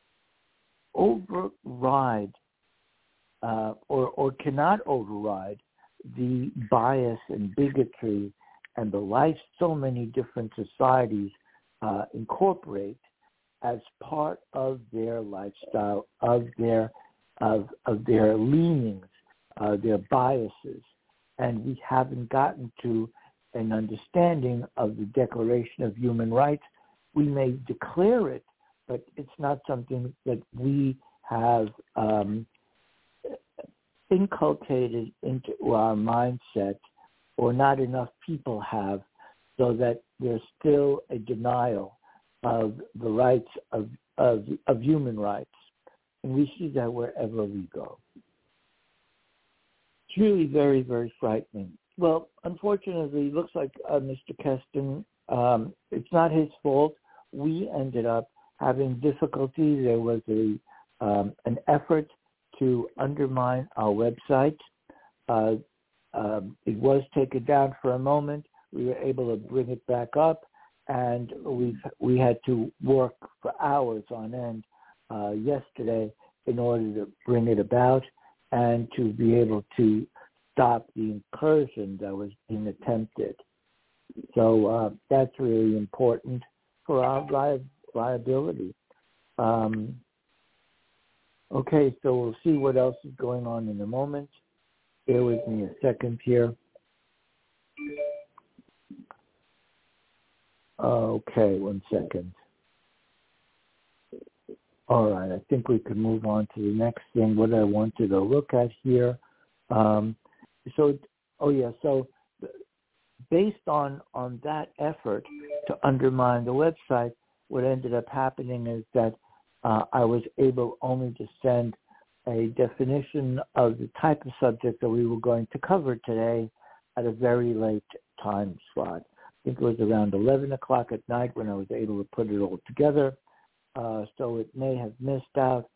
override or cannot override the bias and bigotry and the life so many different societies incorporate as part of their lifestyle, of their leanings, their biases. And we haven't gotten to an understanding of the Declaration of Human Rights. We may declare it, but it's not something that we have inculcated into our mindset, or not enough people have, so that there's still a denial of the rights of human rights. And we see that wherever we go. It's really very, very frightening. Well, unfortunately, it looks like Mr. Keston, it's not his fault. We ended up having difficulty. There was an effort to undermine our website. It was taken down for a moment. We were able to bring it back up, and we had to work for hours on end yesterday in order to bring it about and to be able to stop the incursion that was being attempted. So that's really important for our liability. Okay, so we'll see what else is going on in a moment. Bear with me a second here. Okay, 1 second. All right, I think we can move on to the next thing, what I wanted to look at here. So based on that effort to undermine the website, what ended up happening is that I was able only to send a definition of the type of subject that we were going to cover today at a very late time slot. I think it was around 11 o'clock at night when I was able to put it all together. So it may have missed out,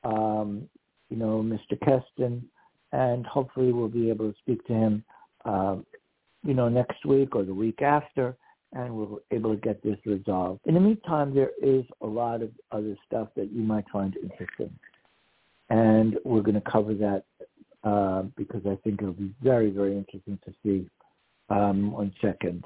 Mr. Keston, and hopefully we'll be able to speak to him, next week or the week after, and we'll be able to get this resolved. In the meantime, there is a lot of other stuff that you might find interesting, and we're going to cover that because I think it'll be very, very interesting to see. 1 second.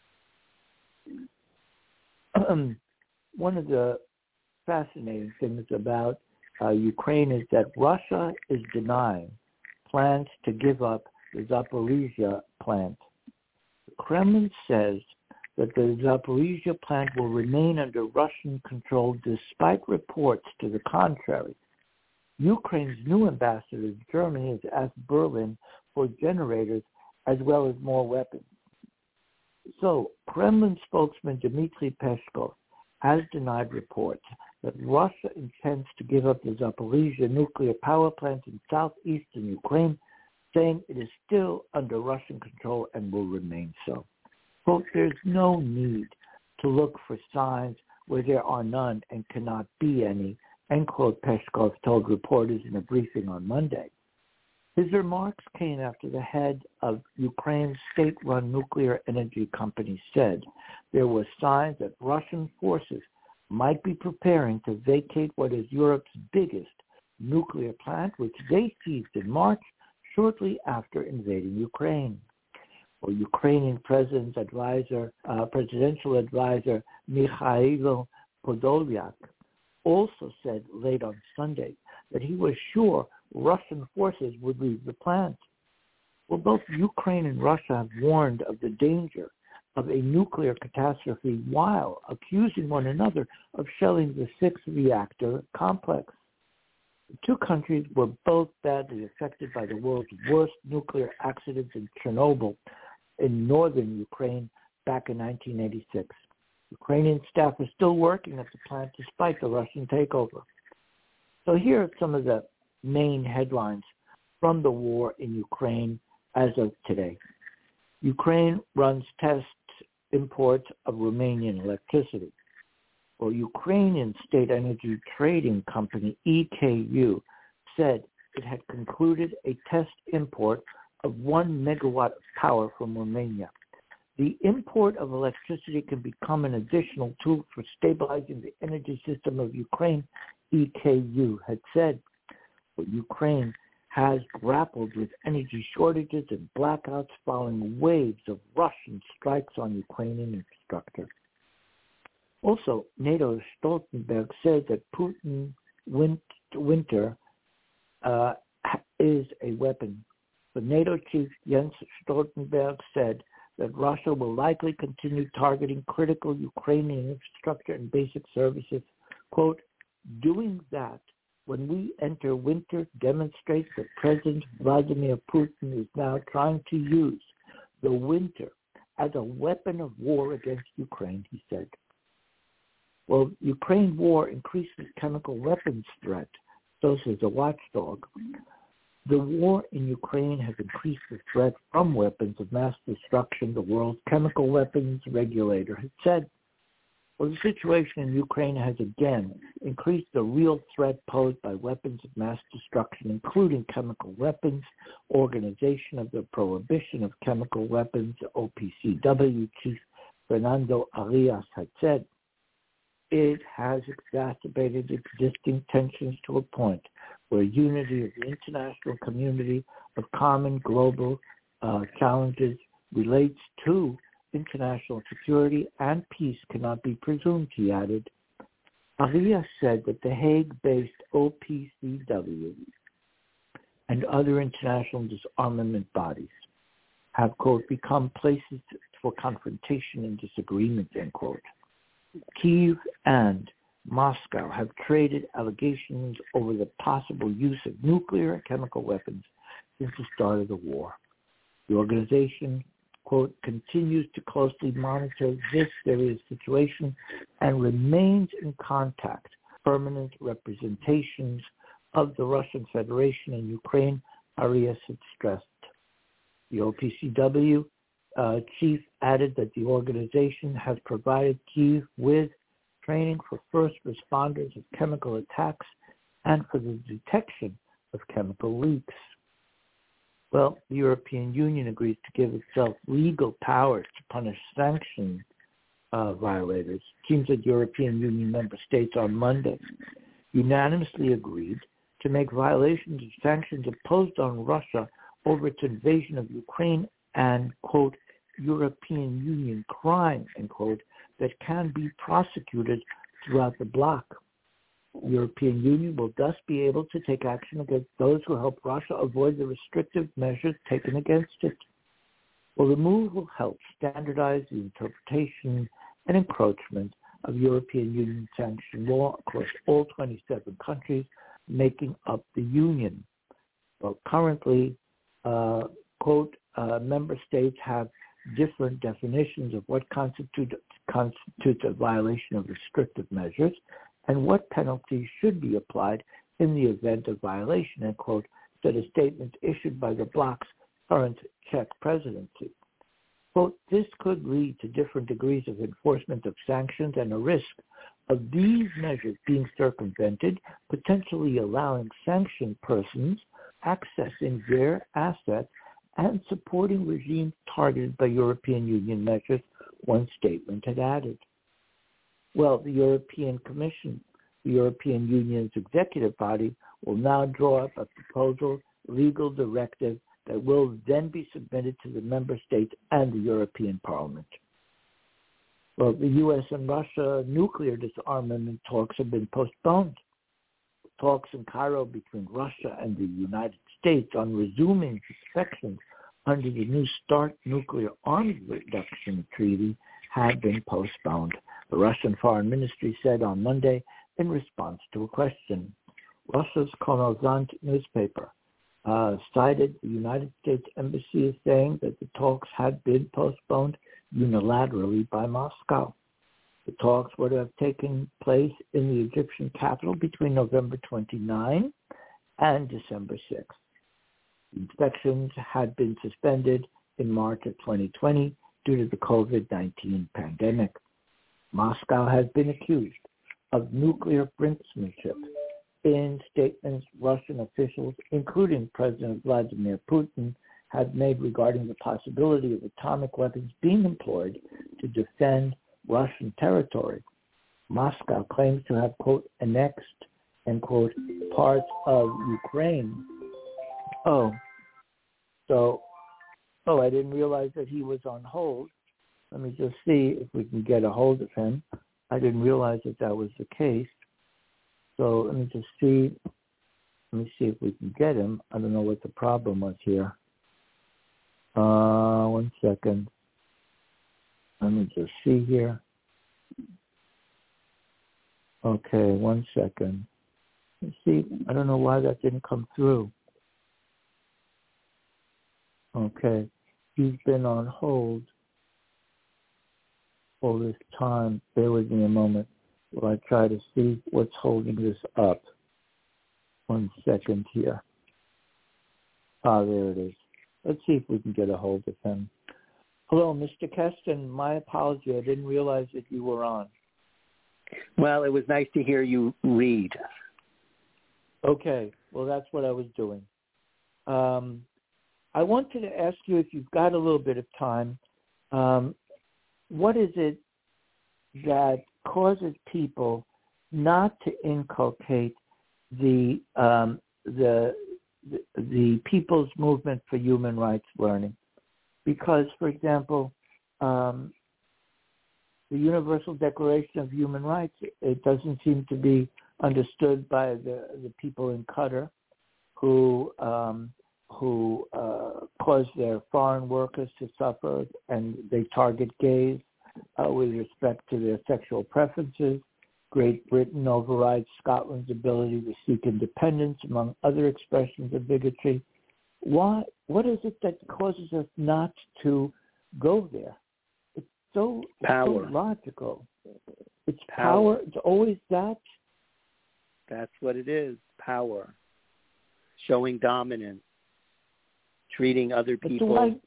One of the fascinating things about Ukraine is that Russia is denying plans to give up the Zaporizhia plant. The Kremlin says that the Zaporizhia plant will remain under Russian control despite reports to the contrary. Ukraine's new ambassador to Germany has asked Berlin for generators as well as more weapons. So, Kremlin spokesman Dmitry Peskov has denied reports that Russia intends to give up the Zaporizhia nuclear power plant in southeastern Ukraine, saying it is still under Russian control and will remain so. Quote, there's no need to look for signs where there are none and cannot be any, end quote, Peskov told reporters in a briefing on Monday. His remarks came after the head of Ukraine's state-run nuclear energy company said there were signs that Russian forces might be preparing to vacate what is Europe's biggest nuclear plant, which they seized in March, shortly after invading Ukraine. Well, Ukrainian presidential advisor Mikhailo Podolyak also said late on Sunday that he was sure Russian forces would leave the plant. Well, both Ukraine and Russia have warned of the danger of a nuclear catastrophe while accusing one another of shelling the sixth reactor complex. The two countries were both badly affected by the world's worst nuclear accidents in Chernobyl in northern Ukraine back in 1986. Ukrainian staff are still working at the plant despite the Russian takeover. So here are some of the main headlines from the war in Ukraine as of today. Ukraine runs test imports of Romanian electricity. Well, Ukrainian state energy trading company EKU said it had concluded a test import of 1 megawatt of power from Romania. The import of electricity can become an additional tool for stabilizing the energy system of Ukraine, EKU had said. Well, Ukraine has grappled with energy shortages and blackouts following waves of Russian strikes on Ukrainian infrastructure. Also, NATO's Stoltenberg said that Putin's winter is a weapon. The NATO chief Jens Stoltenberg said that Russia will likely continue targeting critical Ukrainian infrastructure and basic services. Quote, doing that when we enter winter demonstrates that President Vladimir Putin is now trying to use the winter as a weapon of war against Ukraine, he said. Well, Ukraine war increases chemical weapons threat, so says a watchdog. The war in Ukraine has increased the threat from weapons of mass destruction, the world's chemical weapons regulator has said. Well, the situation in Ukraine has again increased the real threat posed by weapons of mass destruction, including chemical weapons. Organization of the Prohibition of Chemical Weapons, OPCW Chief Fernando Arias had said. It has exacerbated existing tensions to a point where unity of the international community of common global challenges relates to international security and peace cannot be presumed, he added. Arias said that the Hague-based OPCW and other international disarmament bodies have, quote, become places for confrontation and disagreement, end quote. Kyiv and Moscow have traded allegations over the possible use of nuclear and chemical weapons since the start of the war. The organization, quote, continues to closely monitor this serious situation and remains in contact with permanent representations of the Russian Federation and Ukraine, Arias had stressed. The OPCW chief added that the organization has provided Kyiv with training for first responders of chemical attacks and for the detection of chemical leaks. Well, the European Union agrees to give itself legal powers to punish sanction violators. It seems that European Union member states on Monday unanimously agreed to make violations of sanctions imposed on Russia over its invasion of Ukraine and, quote, European Union crime, end quote, that can be prosecuted throughout the bloc. The European Union will thus be able to take action against those who help Russia avoid the restrictive measures taken against it. Well, the move will help standardize the interpretation and encroachment of European Union sanction law across all 27 countries making up the Union. Well, currently, quote, member states have different definitions of what constitutes a violation of restrictive measures and what penalties should be applied in the event of violation, end quote, said a statement issued by the bloc's current Czech presidency. Quote, this could lead to different degrees of enforcement of sanctions and a risk of these measures being circumvented, potentially allowing sanctioned persons accessing their assets and supporting regimes targeted by European Union measures, one statement had added. Well, the European Commission, the European Union's executive body, will now draw up a proposal legal directive that will then be submitted to the member states and the European Parliament. Well, the U.S. and Russia nuclear disarmament talks have been postponed. Talks in Cairo between Russia and the United States on resuming inspections under the New START nuclear arms reduction treaty have been postponed, the Russian Foreign Ministry said on Monday in response to a question. Russia's Kommersant newspaper cited the United States Embassy as saying that the talks had been postponed unilaterally by Moscow. The talks would have taken place in the Egyptian capital between November 29 and December 6. Inspections had been suspended in March of 2020 due to the COVID-19 pandemic. Moscow has been accused of nuclear brinksmanship. In statements, Russian officials, including President Vladimir Putin, have made regarding the possibility of atomic weapons being employed to defend Russian territory. Moscow claims to have, quote, annexed, end quote, parts of Ukraine. I didn't realize that he was on hold. Let me just see if we can get a hold of him. I didn't realize that that was the case. So let me just see. Let me see if we can get him. I don't know what the problem was here. 1 second. Let me just see here. Okay, 1 second. Let's see. I don't know why that didn't come through. Okay. He's been on hold all this time. Bear with me a moment while I try to see what's holding this up. 1 second here. There it is. Let's see if we can get a hold of him. Hello, Mr. Keston. My apology. I didn't realize that you were on. Well, it was nice to hear you read. Okay. Well, that's what I was doing. I wanted to ask you, if you've got a little bit of time, what is it that causes people not to inculcate the People's Movement for Human Rights learning? Because, for example, the Universal Declaration of Human Rights, it doesn't seem to be understood by the people in Qatar who cause their foreign workers to suffer, and they target gays with respect to their sexual preferences. Great Britain overrides Scotland's ability to seek independence, among other expressions of bigotry. What is it that causes us not to go there? It's so logical. It's power. It's always that. That's what it is. Power. Showing dominance. Treating other people.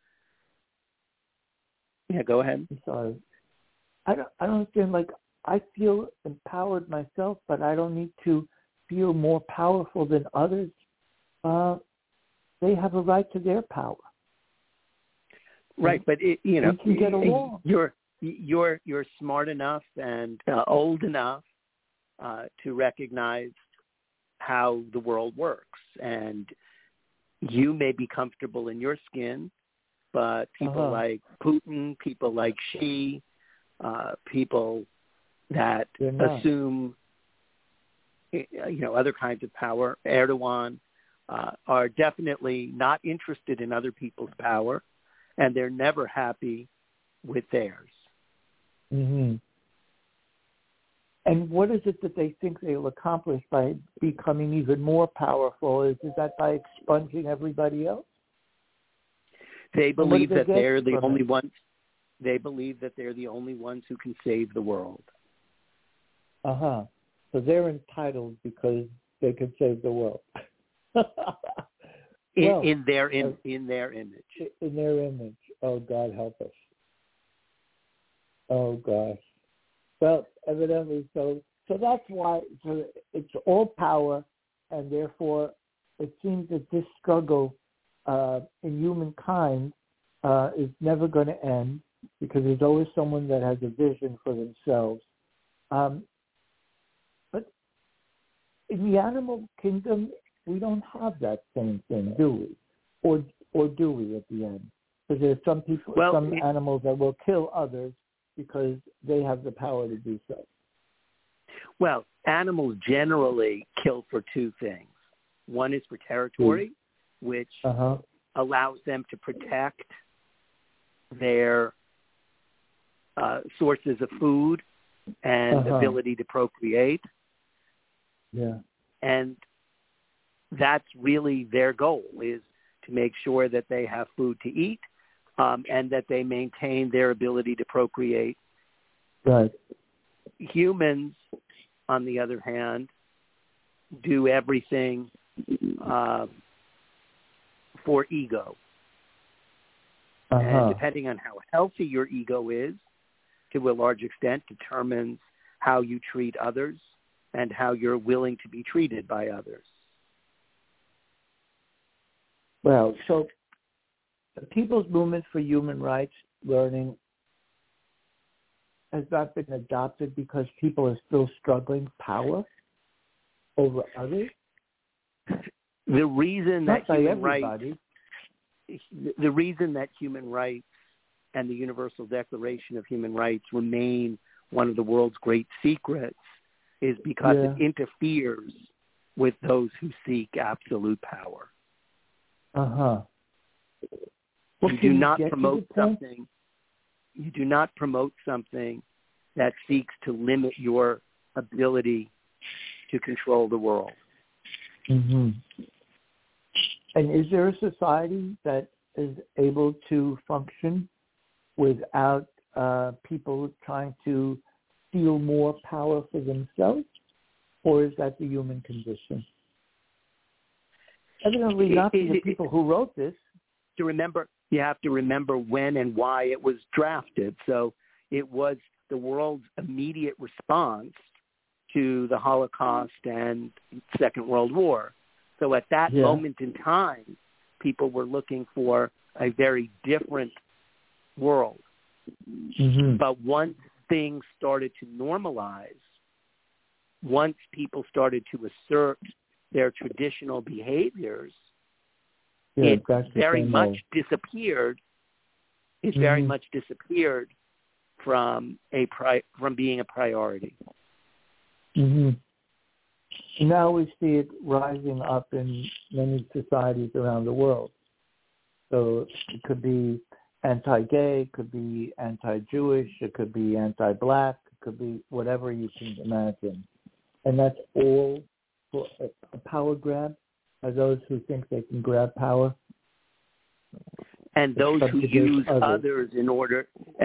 Yeah, go ahead. I'm sorry. I don't understand. Like, I feel empowered myself, but I don't need to feel more powerful than others. They have a right to their power. Right, but we can get along. You're smart enough and old enough to recognize how the world works, and you may be comfortable in your skin, but people like Putin, people like Xi, people that assume, other kinds of power, Erdogan, are definitely not interested in other people's power, and they're never happy with theirs. Mm-hmm. And what is it that they think they'll accomplish by becoming even more powerful? Is that by expunging everybody else? They believe that they're the only ones. They believe that they're the only ones who can save the world. So they're entitled because they can save the world. in their image. In their image. Oh, God help us. Oh, gosh. Well, evidently, so that's why it's all power, and therefore it seems that this struggle in humankind is never going to end because there's always someone that has a vision for themselves. But in the animal kingdom, we don't have that same thing, do we? Or do we at the end? Because there are some people, some animals that will kill others because they have the power to do so. Well, animals generally kill for two things. One is for territory, which allows them to protect their sources of food and ability to procreate. Yeah. And that's really their goal, is to make sure that they have food to eat and that they maintain their ability to procreate. Right. Humans, on the other hand, do everything for ego. And depending on how healthy your ego is, to a large extent, determines how you treat others and how you're willing to be treated by others. Well, so the People's Movement for Human Rights Learning has not been adopted because people are still struggling power over others? The reason that human rights and the Universal Declaration of Human Rights remain one of the world's great secrets is because it interferes with those who seek absolute power. You do not promote something. You do not promote something that seeks to limit your ability to control the world. And is there a society that is able to function without people trying to steal more power for themselves, or is that the human condition? Evidently not for the people who wrote this. You have to remember when and why it was drafted. So it was the world's immediate response to the Holocaust and Second World War. So at that moment in time, people were looking for a very different world. But once things started to normalize, once people started to assert their traditional behaviors, it very much disappeared. It very much disappeared from being a priority. Now we see it rising up in many societies around the world. So it could be anti-gay, it could be anti-Jewish, it could be anti-black, it could be whatever you can imagine. And that's all for a power grab by those who think they can grab power. And those who use others in order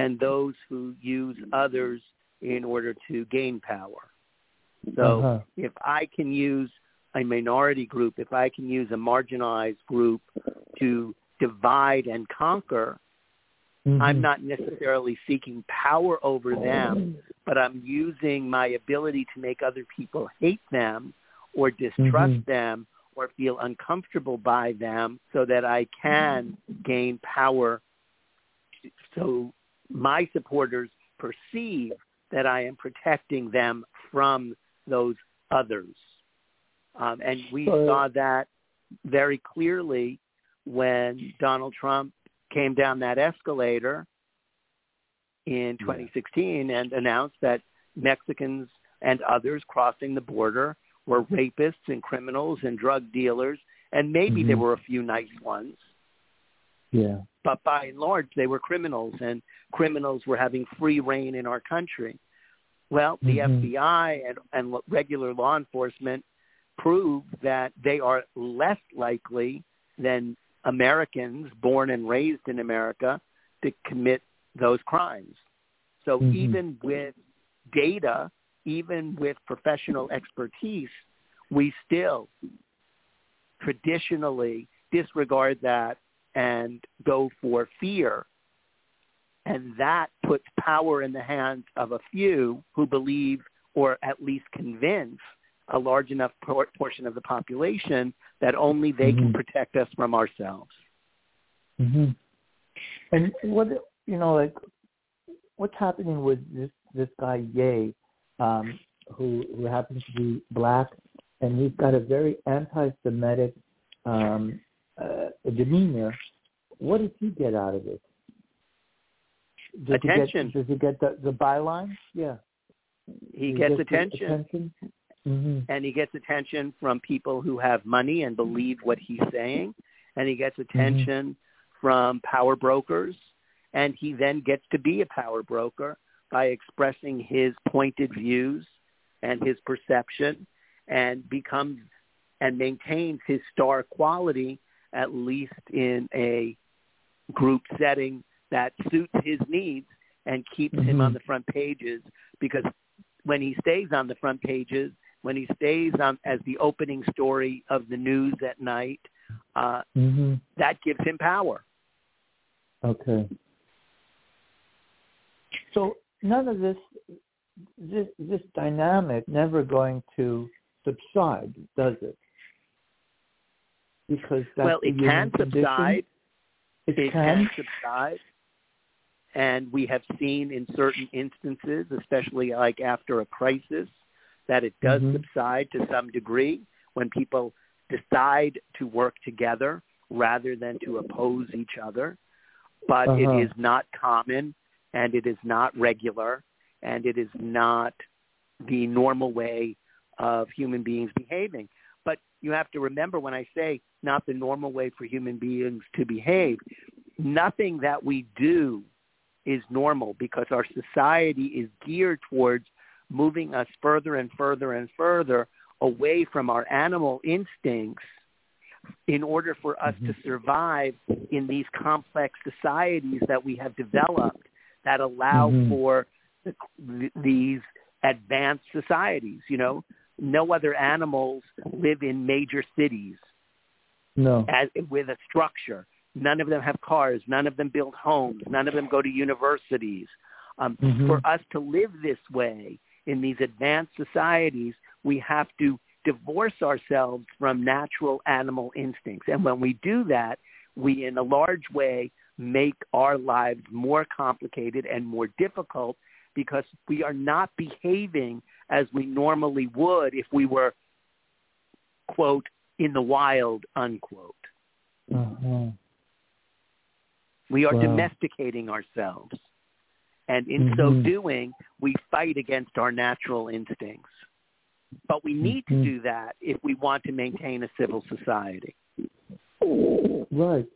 to gain power. So if I can use a minority group, if I can use a marginalized group to divide and conquer, I'm not necessarily seeking power over them, but I'm using my ability to make other people hate them or distrust them or feel uncomfortable by them so that I can gain power so my supporters perceive that I am protecting them from those others. And we saw that very clearly when Donald Trump came down that escalator in 2016 and announced that Mexicans and others crossing the border were rapists and criminals and drug dealers, and maybe there were a few nice ones. But by and large, they were criminals, and criminals were having free reign in our country. Well, the FBI and regular law enforcement proved that they are less likely than Americans born and raised in America to commit those crimes. So even with data, even with professional expertise, we still traditionally disregard that and go for fear. And that puts power in the hands of a few who believe or at least convince a large enough portion of the population that only they can protect us from ourselves. Mm-hmm. And what, like, what's happening with this guy Ye, who happens to be black, and he's got a very anti-Semitic demeanor. What does he get out of it? Attention. Does he get the byline? Yeah. He gets attention. Mm-hmm. And he gets attention from people who have money and believe what he's saying. And he gets attention from power brokers. And he then gets to be a power broker by expressing his pointed views and his perception, and becomes and maintains his star quality, at least in a group setting that suits his needs and keeps him on the front pages. Because when he stays on the front pages, when he stays on as the opening story of the news at night, that gives him power. Okay. So none of this dynamic never going to subside, does it? Because that's it can subside. It can subside. And we have seen in certain instances, especially like after a crisis, that it does subside to some degree when people decide to work together rather than to oppose each other. But it is not common, and it is not regular, and it is not the normal way of human beings behaving. But you have to remember, when I say not the normal way for human beings to behave, nothing that we do is normal, because our society is geared towards moving us further and further and further away from our animal instincts in order for us to survive in these complex societies that we have developed that allow for these advanced societies. No other animals live in major cities with a structure. None of them have cars. None of them build homes. None of them go to universities. For us to live this way in these advanced societies, we have to divorce ourselves from natural animal instincts. And when we do that, we in a large way make our lives more complicated and more difficult, because we are not behaving as we normally would if we were, quote, in the wild, unquote. We are domesticating ourselves. And in so doing, we fight against our natural instincts. But we need to do that if we want to maintain a civil society. Right.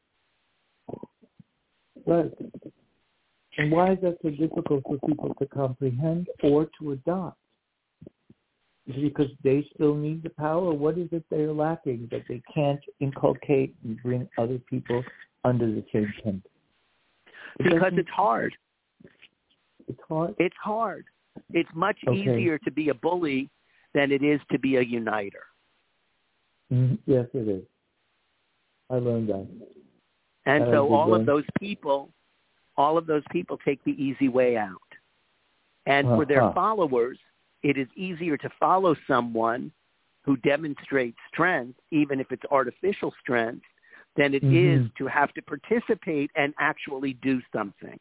And why is that so difficult for people to comprehend or to adopt? Is it because they still need the power? What is it they're lacking that they can't inculcate and bring other people under the same tent? Because it's hard. It's hard? It's hard. It's much easier to be a bully than it is to be a uniter. Yes, it is. I learned that. And so all of those people take the easy way out. And for their followers, it is easier to follow someone who demonstrates strength, even if it's artificial strength, than it is to have to participate and actually do something.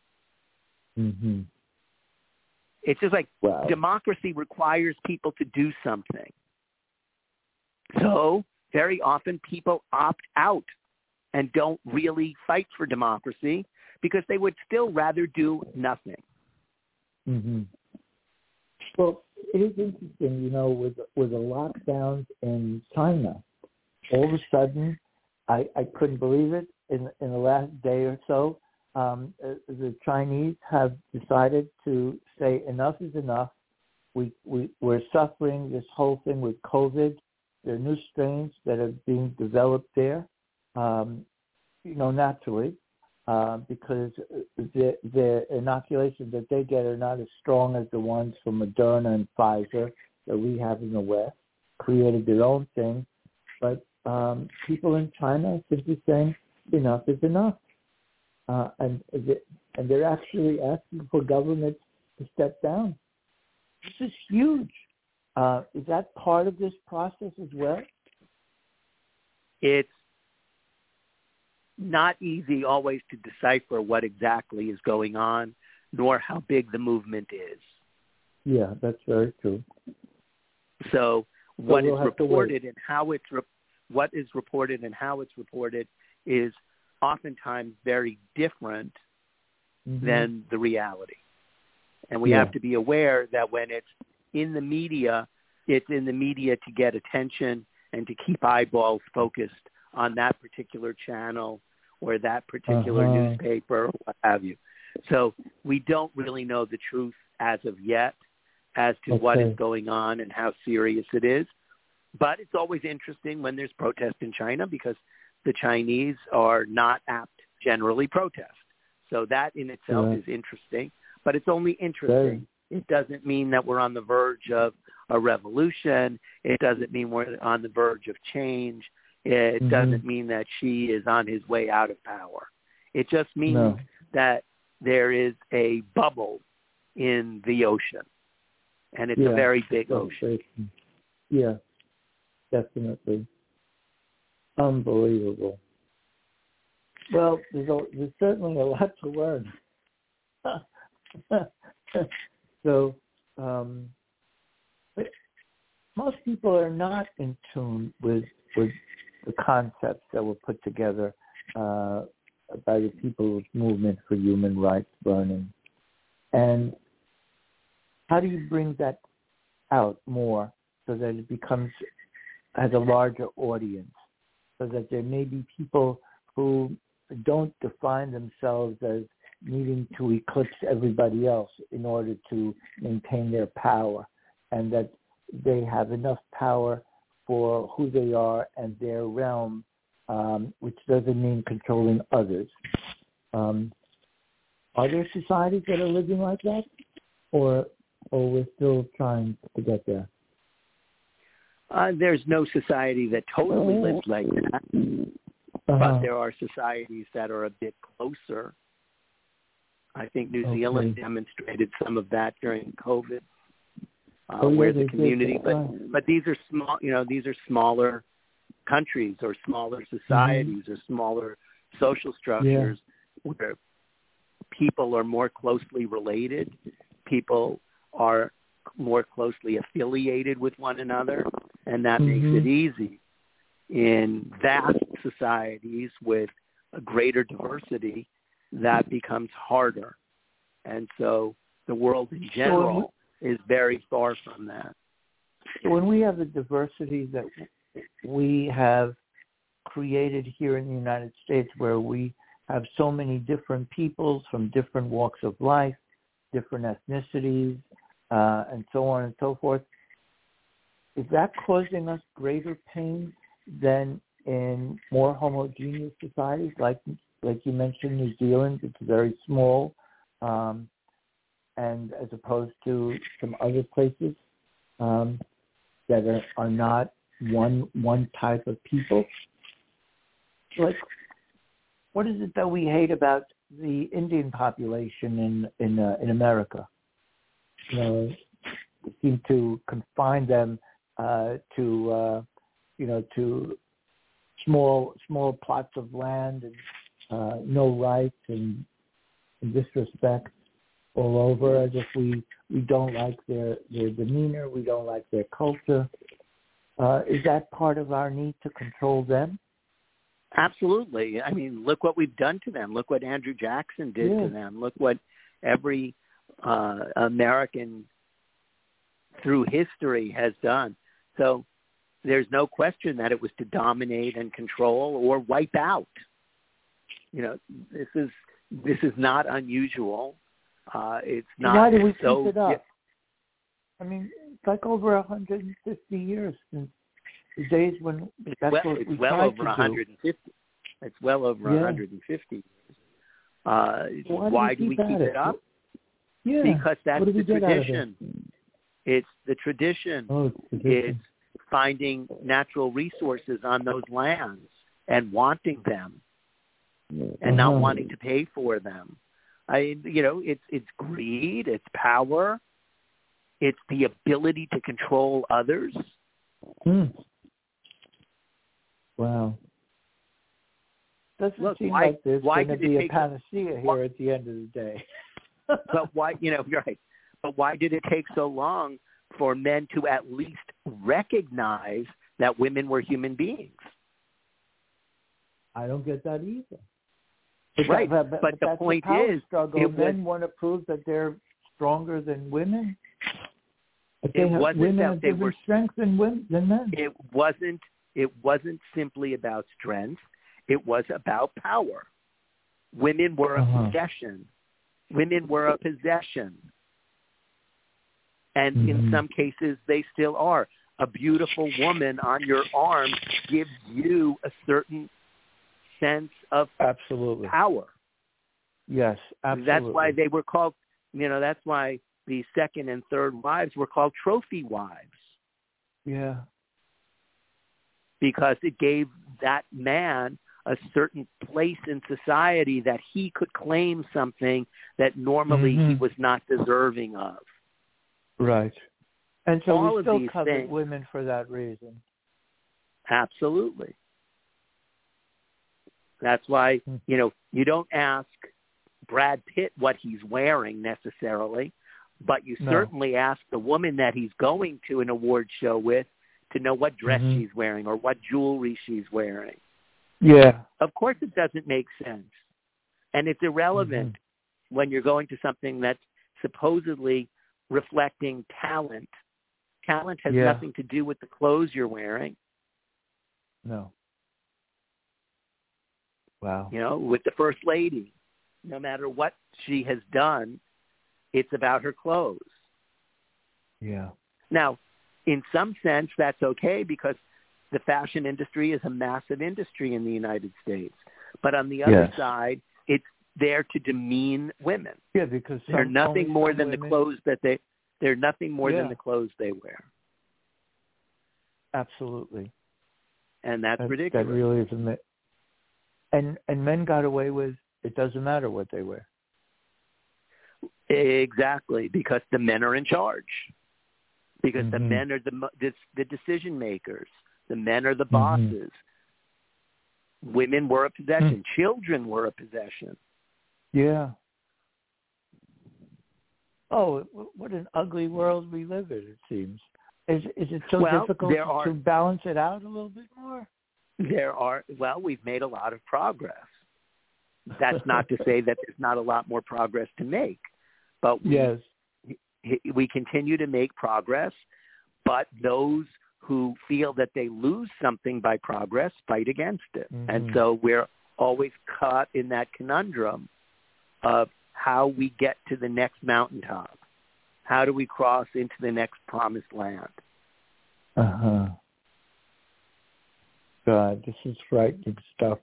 It's just like democracy requires people to do something. So very often people opt out and don't really fight for democracy because they would still rather do nothing. Well, it is interesting, with the lockdowns in China, all of a sudden, I couldn't believe it. In the last day or so, the Chinese have decided to say enough is enough. We're suffering this whole thing with COVID. There are new strains that are being developed there, naturally, because the inoculations that they get are not as strong as the ones from Moderna and Pfizer that we have in the West. Created their own thing, but people in China are simply saying enough is enough. And they're actually asking for government to step down. This is huge. Is that part of this process as well? It's not easy always to decipher what exactly is going on, nor how big the movement is. Yeah, that's very true. So what is reported and how it's what is reported and how it's reported is oftentimes very different than the reality. And we have to be aware that when it's in the media, it's in the media to get attention and to keep eyeballs focused on that particular channel or that particular newspaper or what have you. So we don't really know the truth as of yet as to what is going on and how serious it is. But it's always interesting when there's protest in China because the Chinese are not apt to generally protest. So that in itself is interesting, but it's only interesting. It doesn't mean that we're on the verge of a revolution. It doesn't mean we're on the verge of change. It doesn't mean that Xi is on his way out of power. It just means that there is a bubble in the ocean, and it's a very big ocean. Yeah, definitely. Unbelievable. Well, there's certainly a lot to learn. So, but most people are not in tune with the concepts that were put together by the People's Movement for Human Rights, Burning. And how do you bring that out more so that it has a larger audience, so that there may be people who don't define themselves as needing to eclipse everybody else in order to maintain their power, and that they have enough power for who they are and their realm, which doesn't mean controlling others. Are there societies that are living like that, or we're still trying to get there? There's no society that totally lives like that, but there are societies that are a bit closer. I think New Zealand demonstrated some of that during COVID, where the community. But these are small. These are smaller countries or smaller societies or smaller social structures where people are more closely related. People are more closely affiliated with one another, and that makes it easy. In vast societies with a greater diversity, that becomes harder. And so the world in general is very far from that. When we have the diversity that we have created here in the United States, where we have so many different peoples from different walks of life, different ethnicities, and so on and so forth, is that causing us greater pain than in more homogeneous societies, like you mentioned, New Zealand? It's very small, and as opposed to some other places that are not one type of people. Like, what is it that we hate about the Indian population in America? We seem to confine them to small plots of land and no rights and disrespect all over, as if we don't like their demeanor, we don't like their culture. Is that part of our need to control them? Absolutely. I mean, look what we've done to them. Look what Andrew Jackson did to them. Look what every American through history has done. So there's no question that it was to dominate and control or wipe out. This is not unusual. It's not. Why do we keep it up? I mean, it's like over 150 years since the days when that's what we tried to 150. Do. It's well over 150 years. Why do we keep it up? Yeah. Because that's the tradition. It's the tradition. It's finding natural resources on those lands and wanting them and not wanting to pay for them. It's greed, it's power, It's the ability to control others. Wow. Doesn't Look, seem why- like there's why going to did it be a take- panacea here at the end of the day. But why, you're right. But why did it take so long for men to at least recognize that women were human beings? I don't get that either. Right. But But the that's point a power is, struggle. it Men was- want to prove that they're stronger than women. But It wasn't women that have they different were- strength than men. It wasn't simply about strength. It was about power. Women were a possession. Women were a possession. And in some cases, they still are. A beautiful woman on your arm gives you a certain sense of Absolutely. power. Yes, absolutely. That's why they were called, that's why the second and third wives were called trophy wives. Yeah. Because it gave that man a certain place in society that he could claim something that normally he was not deserving of. Right. And so All we of still these covet things. women for that reason. Absolutely. That's why, you don't ask Brad Pitt what he's wearing necessarily, but you certainly ask the woman that he's going to an award show with to know what dress she's wearing or what jewelry she's wearing. Yeah. Of course it doesn't make sense. And it's irrelevant when you're going to something that's supposedly reflecting talent. Talent has nothing to do with the clothes you're wearing. No. Wow. With the First Lady, no matter what she has done, it's about her clothes. Yeah. Now, in some sense, that's okay because the fashion industry is a massive industry in the United States. But on the other side, it's there to demean women. Yeah, because they're nothing more than women, the clothes that they're nothing more than the clothes they wear. Absolutely. And that's ridiculous. That really is and men got away with it doesn't matter what they wear. Exactly, because the men are in charge. Because the men are the decision makers. The men are the bosses. Women were a possession. Children were a possession. Yeah. Oh, what an ugly world we live in, it seems. Is it so difficult to balance it out a little bit more? We've made a lot of progress. That's not to say that there's not a lot more progress to make. But we continue to make progress, but those who feel that they lose something by progress fight against it. And so we're always caught in that conundrum of how we get to the next mountaintop. How do we cross into the next promised land? God, this is frightening stuff.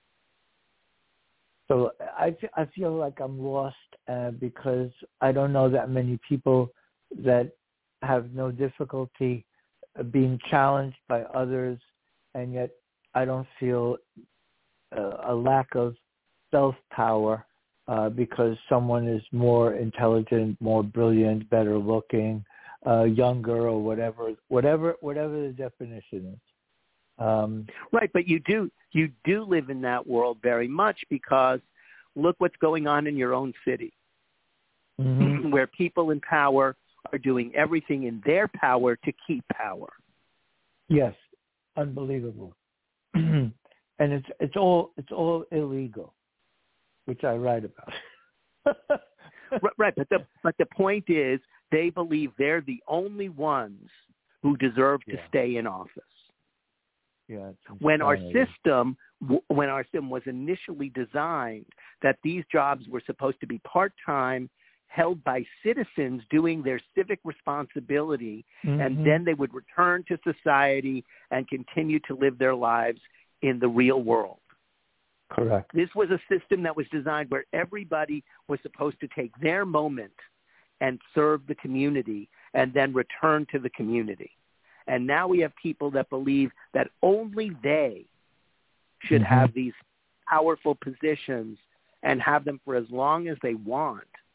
So I feel like I'm lost because I don't know that many people that have no difficulty being challenged by others, and yet I don't feel a lack of self-power because someone is more intelligent, more brilliant, better looking, younger, or whatever the definition is. Right, but you do live in that world very much because look what's going on in your own city, where people in power are doing everything in their power to keep power. Yes, unbelievable, and it's all illegal, which I write about. Right, but the point is they believe they're the only ones who deserve to stay in office. Yeah, when our system was initially designed that these jobs were supposed to be part-time, held by citizens doing their civic responsibility, and then they would return to society and continue to live their lives in the real world. Correct. This was a system that was designed where everybody was supposed to take their moment and serve the community and then return to the community. And now we have people that believe that only they should have these powerful positions and have them for as long as they want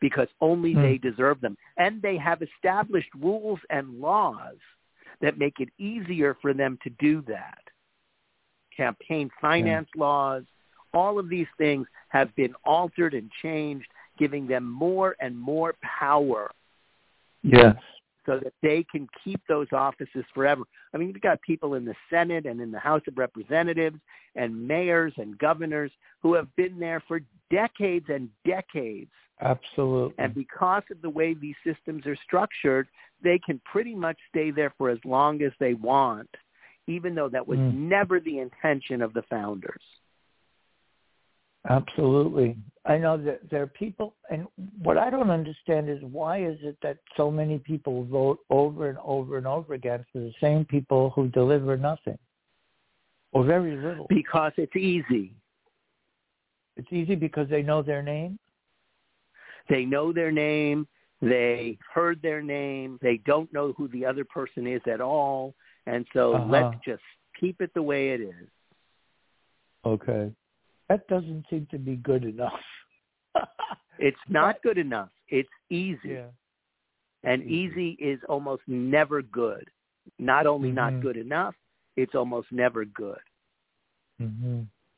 because only they deserve them. And they have established rules and laws that make it easier for them to do that. Campaign finance laws, all of these things have been altered and changed, giving them more and more power. Yes. So that they can keep those offices forever. I mean, we've got people in the Senate and in the House of Representatives and mayors and governors who have been there for decades and decades. Absolutely. And because of the way these systems are structured, they can pretty much stay there for as long as they want, even though that was never the intention of the founders. Absolutely. I know that there are people, and what I don't understand is why is it that so many people vote over and over and over again for the same people who deliver nothing or very little? Because it's easy. It's easy because they know their name? They know their name. They heard their name. They don't know who the other person is at all. And so let's just keep it the way it is. Okay. That doesn't seem to be good enough. It's not good enough. It's easy. Yeah. And easy is almost never good. Not only not good enough, it's almost never good. Mm-hmm.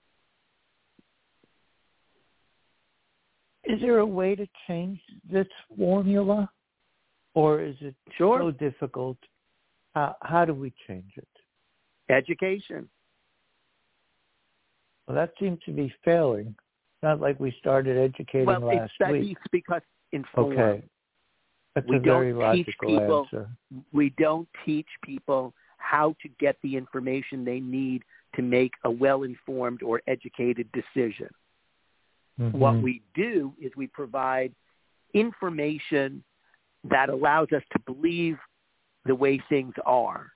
Is there a way to change this formula? Or is it so difficult? How do we change it? Education. Well, that seems to be failing. It's not like we started educating last week. It's because inform. Okay. That's a very logical answer. We don't teach people how to get the information they need to make a well-informed or educated decision. Mm-hmm. What we do is we provide information that allows us to believe the way things are,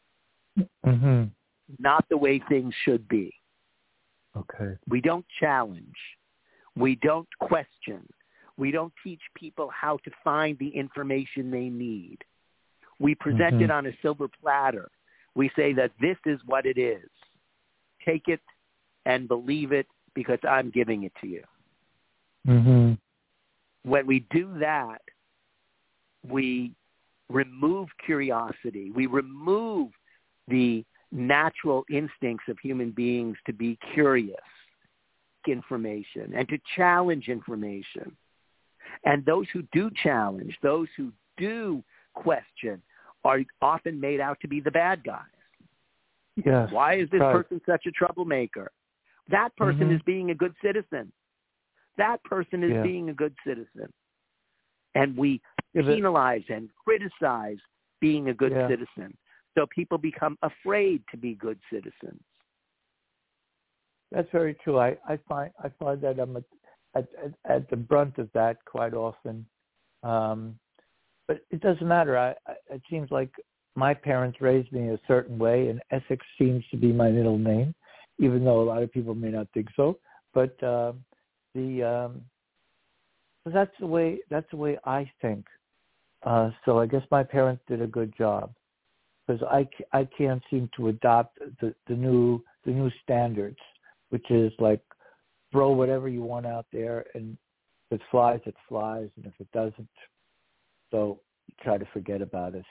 not the way things should be. Okay. We don't challenge. We don't question. We don't teach people how to find the information they need. We present it on a silver platter. We say that this is what it is. Take it and believe it because I'm giving it to you. Mm-hmm. When we do that, we remove curiosity. We remove the natural instincts of human beings to be curious information and to challenge information. And those who do challenge, those who do question, are often made out to be the bad guys. Yes. Why is this person such a troublemaker? That person is being a good citizen. That person is being a good citizen. And we penalize and criticize being a good citizen. So people become afraid to be good citizens. That's very true. I find that I'm at the brunt of that quite often. But it doesn't matter. It seems like my parents raised me a certain way, and Essex seems to be my middle name, even though a lot of people may not think so. But that's the way I think. So I guess my parents did a good job, because I can't seem to adopt the new standards, which is like throw whatever you want out there, and if it flies, it flies, and if it doesn't, so you try to forget about it.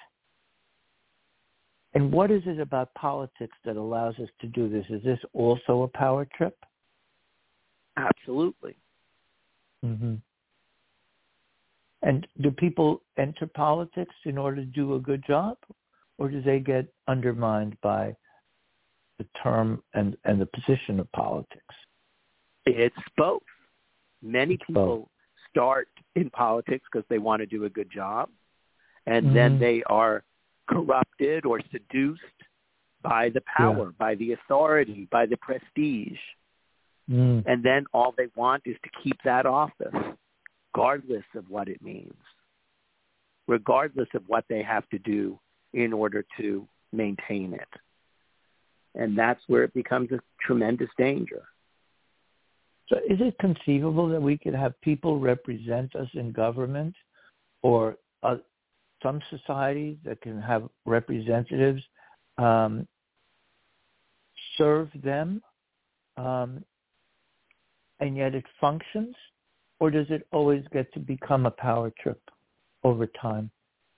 And what is it about politics that allows us to do this? Is this also a power trip? Absolutely. Mm-hmm. And do people enter politics in order to do a good job, or do they get undermined by the term and the position of politics? It's both. Many people start in politics because they want to do a good job, and then they are corrupted or seduced by the power, by the authority, by the prestige. And then all they want is to keep that office, regardless of what it means, regardless of what they have to do in order to maintain it. And that's where it becomes a tremendous danger. So is it conceivable that we could have people represent us in government, or some societies that can have representatives serve them, and yet it functions? or does it always get to become a power trip over time?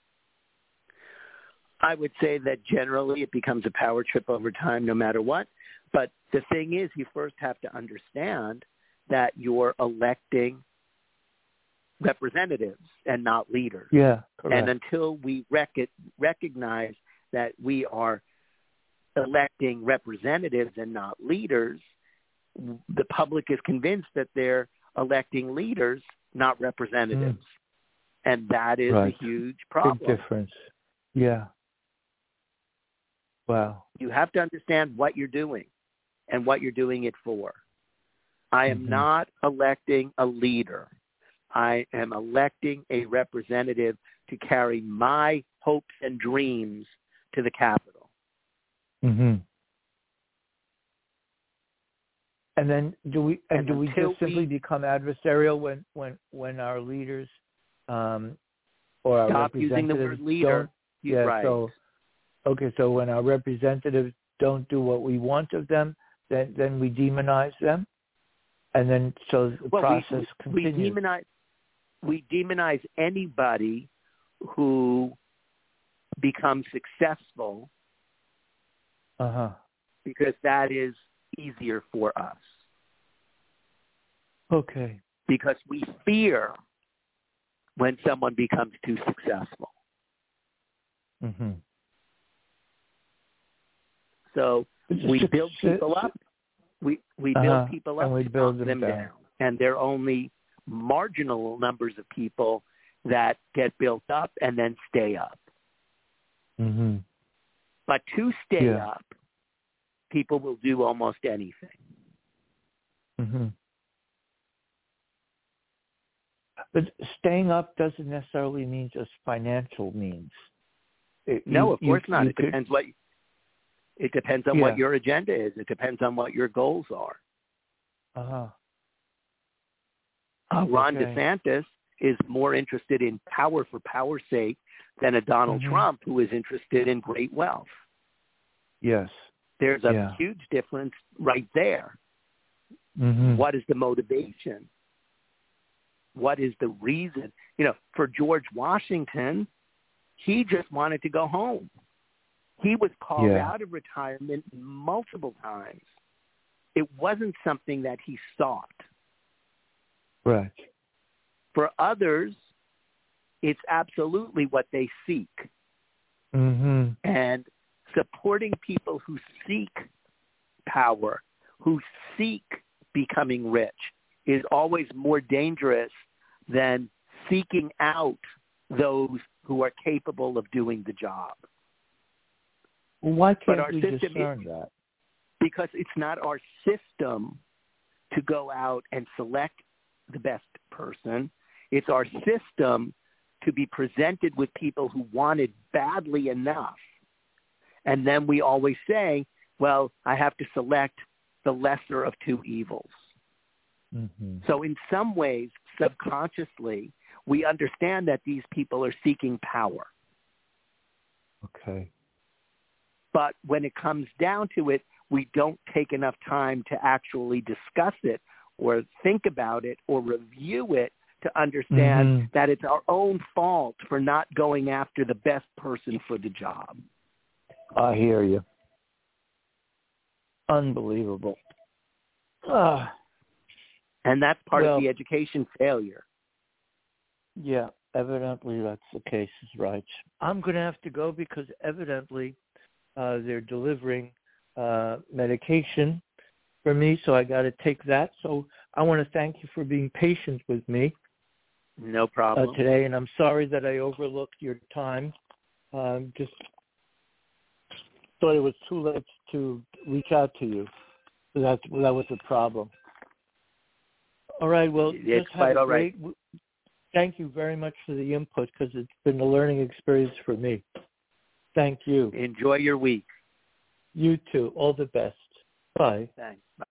I would say that generally it becomes a power trip over time no matter what. But the thing is, you first have to understand that you're electing representatives and not leaders. Yeah, correct. And until we recognize that we are electing representatives and not leaders, the public is convinced that they're electing leaders, not representatives. And that is a huge problem. Big difference. Yeah. Wow. You have to understand what you're doing and what you're doing it for. I am not electing a leader. I am electing a representative to carry my hopes and dreams to the Capitol. Mm-hmm. And then do we just simply become adversarial when our leaders or our stop representatives using the word leader? Right. So when our representatives don't do what we want of them, then we demonize them, and then so the process continues. We demonize anybody who becomes successful because that is easier for us. Okay. Because we fear when someone becomes too successful. Mm-hmm. So we build people up. We build people up and we build them down. And there are only marginal numbers of people that get built up and then stay up. Mm-hmm. But to stay up, people will do almost anything. Mm-hmm. But staying up doesn't necessarily mean just financial means. No, of course not. It depends on what your agenda is. It depends on what your goals are. Ron DeSantis is more interested in power for power's sake than a Donald Trump who is interested in great wealth. Yes. There's a huge difference right there. Mm-hmm. What is the motivation? What is the reason? For George Washington, he just wanted to go home. He was called out of retirement multiple times. It wasn't something that he sought. Right. For others, it's absolutely what they seek. Mm-hmm. And supporting people who seek power, who seek becoming rich, is always more dangerous than seeking out those who are capable of doing the job. Well, why can't we discern that? Because it's not our system to go out and select the best person. It's our system to be presented with people who want it badly enough. And then we always say, well, I have to select the lesser of two evils. Mm-hmm. So in some ways, subconsciously, we understand that these people are seeking power. Okay. But when it comes down to it, we don't take enough time to actually discuss it or think about it or review it to understand that it's our own fault for not going after the best person for the job. I hear you. Unbelievable. And that's part of the education failure. Yeah, evidently that's the case, is right. I'm going to have to go because evidently they're delivering medication for me, so I got to take that. So I want to thank you for being patient with me. No problem. Today, and I'm sorry that I overlooked your time. Just thought it was too late to reach out to you. So that was a problem. All right, well, it's quite all right. Thank you very much for the input because it's been a learning experience for me. Thank you. Enjoy your week. You too. All the best. Bye. Thanks.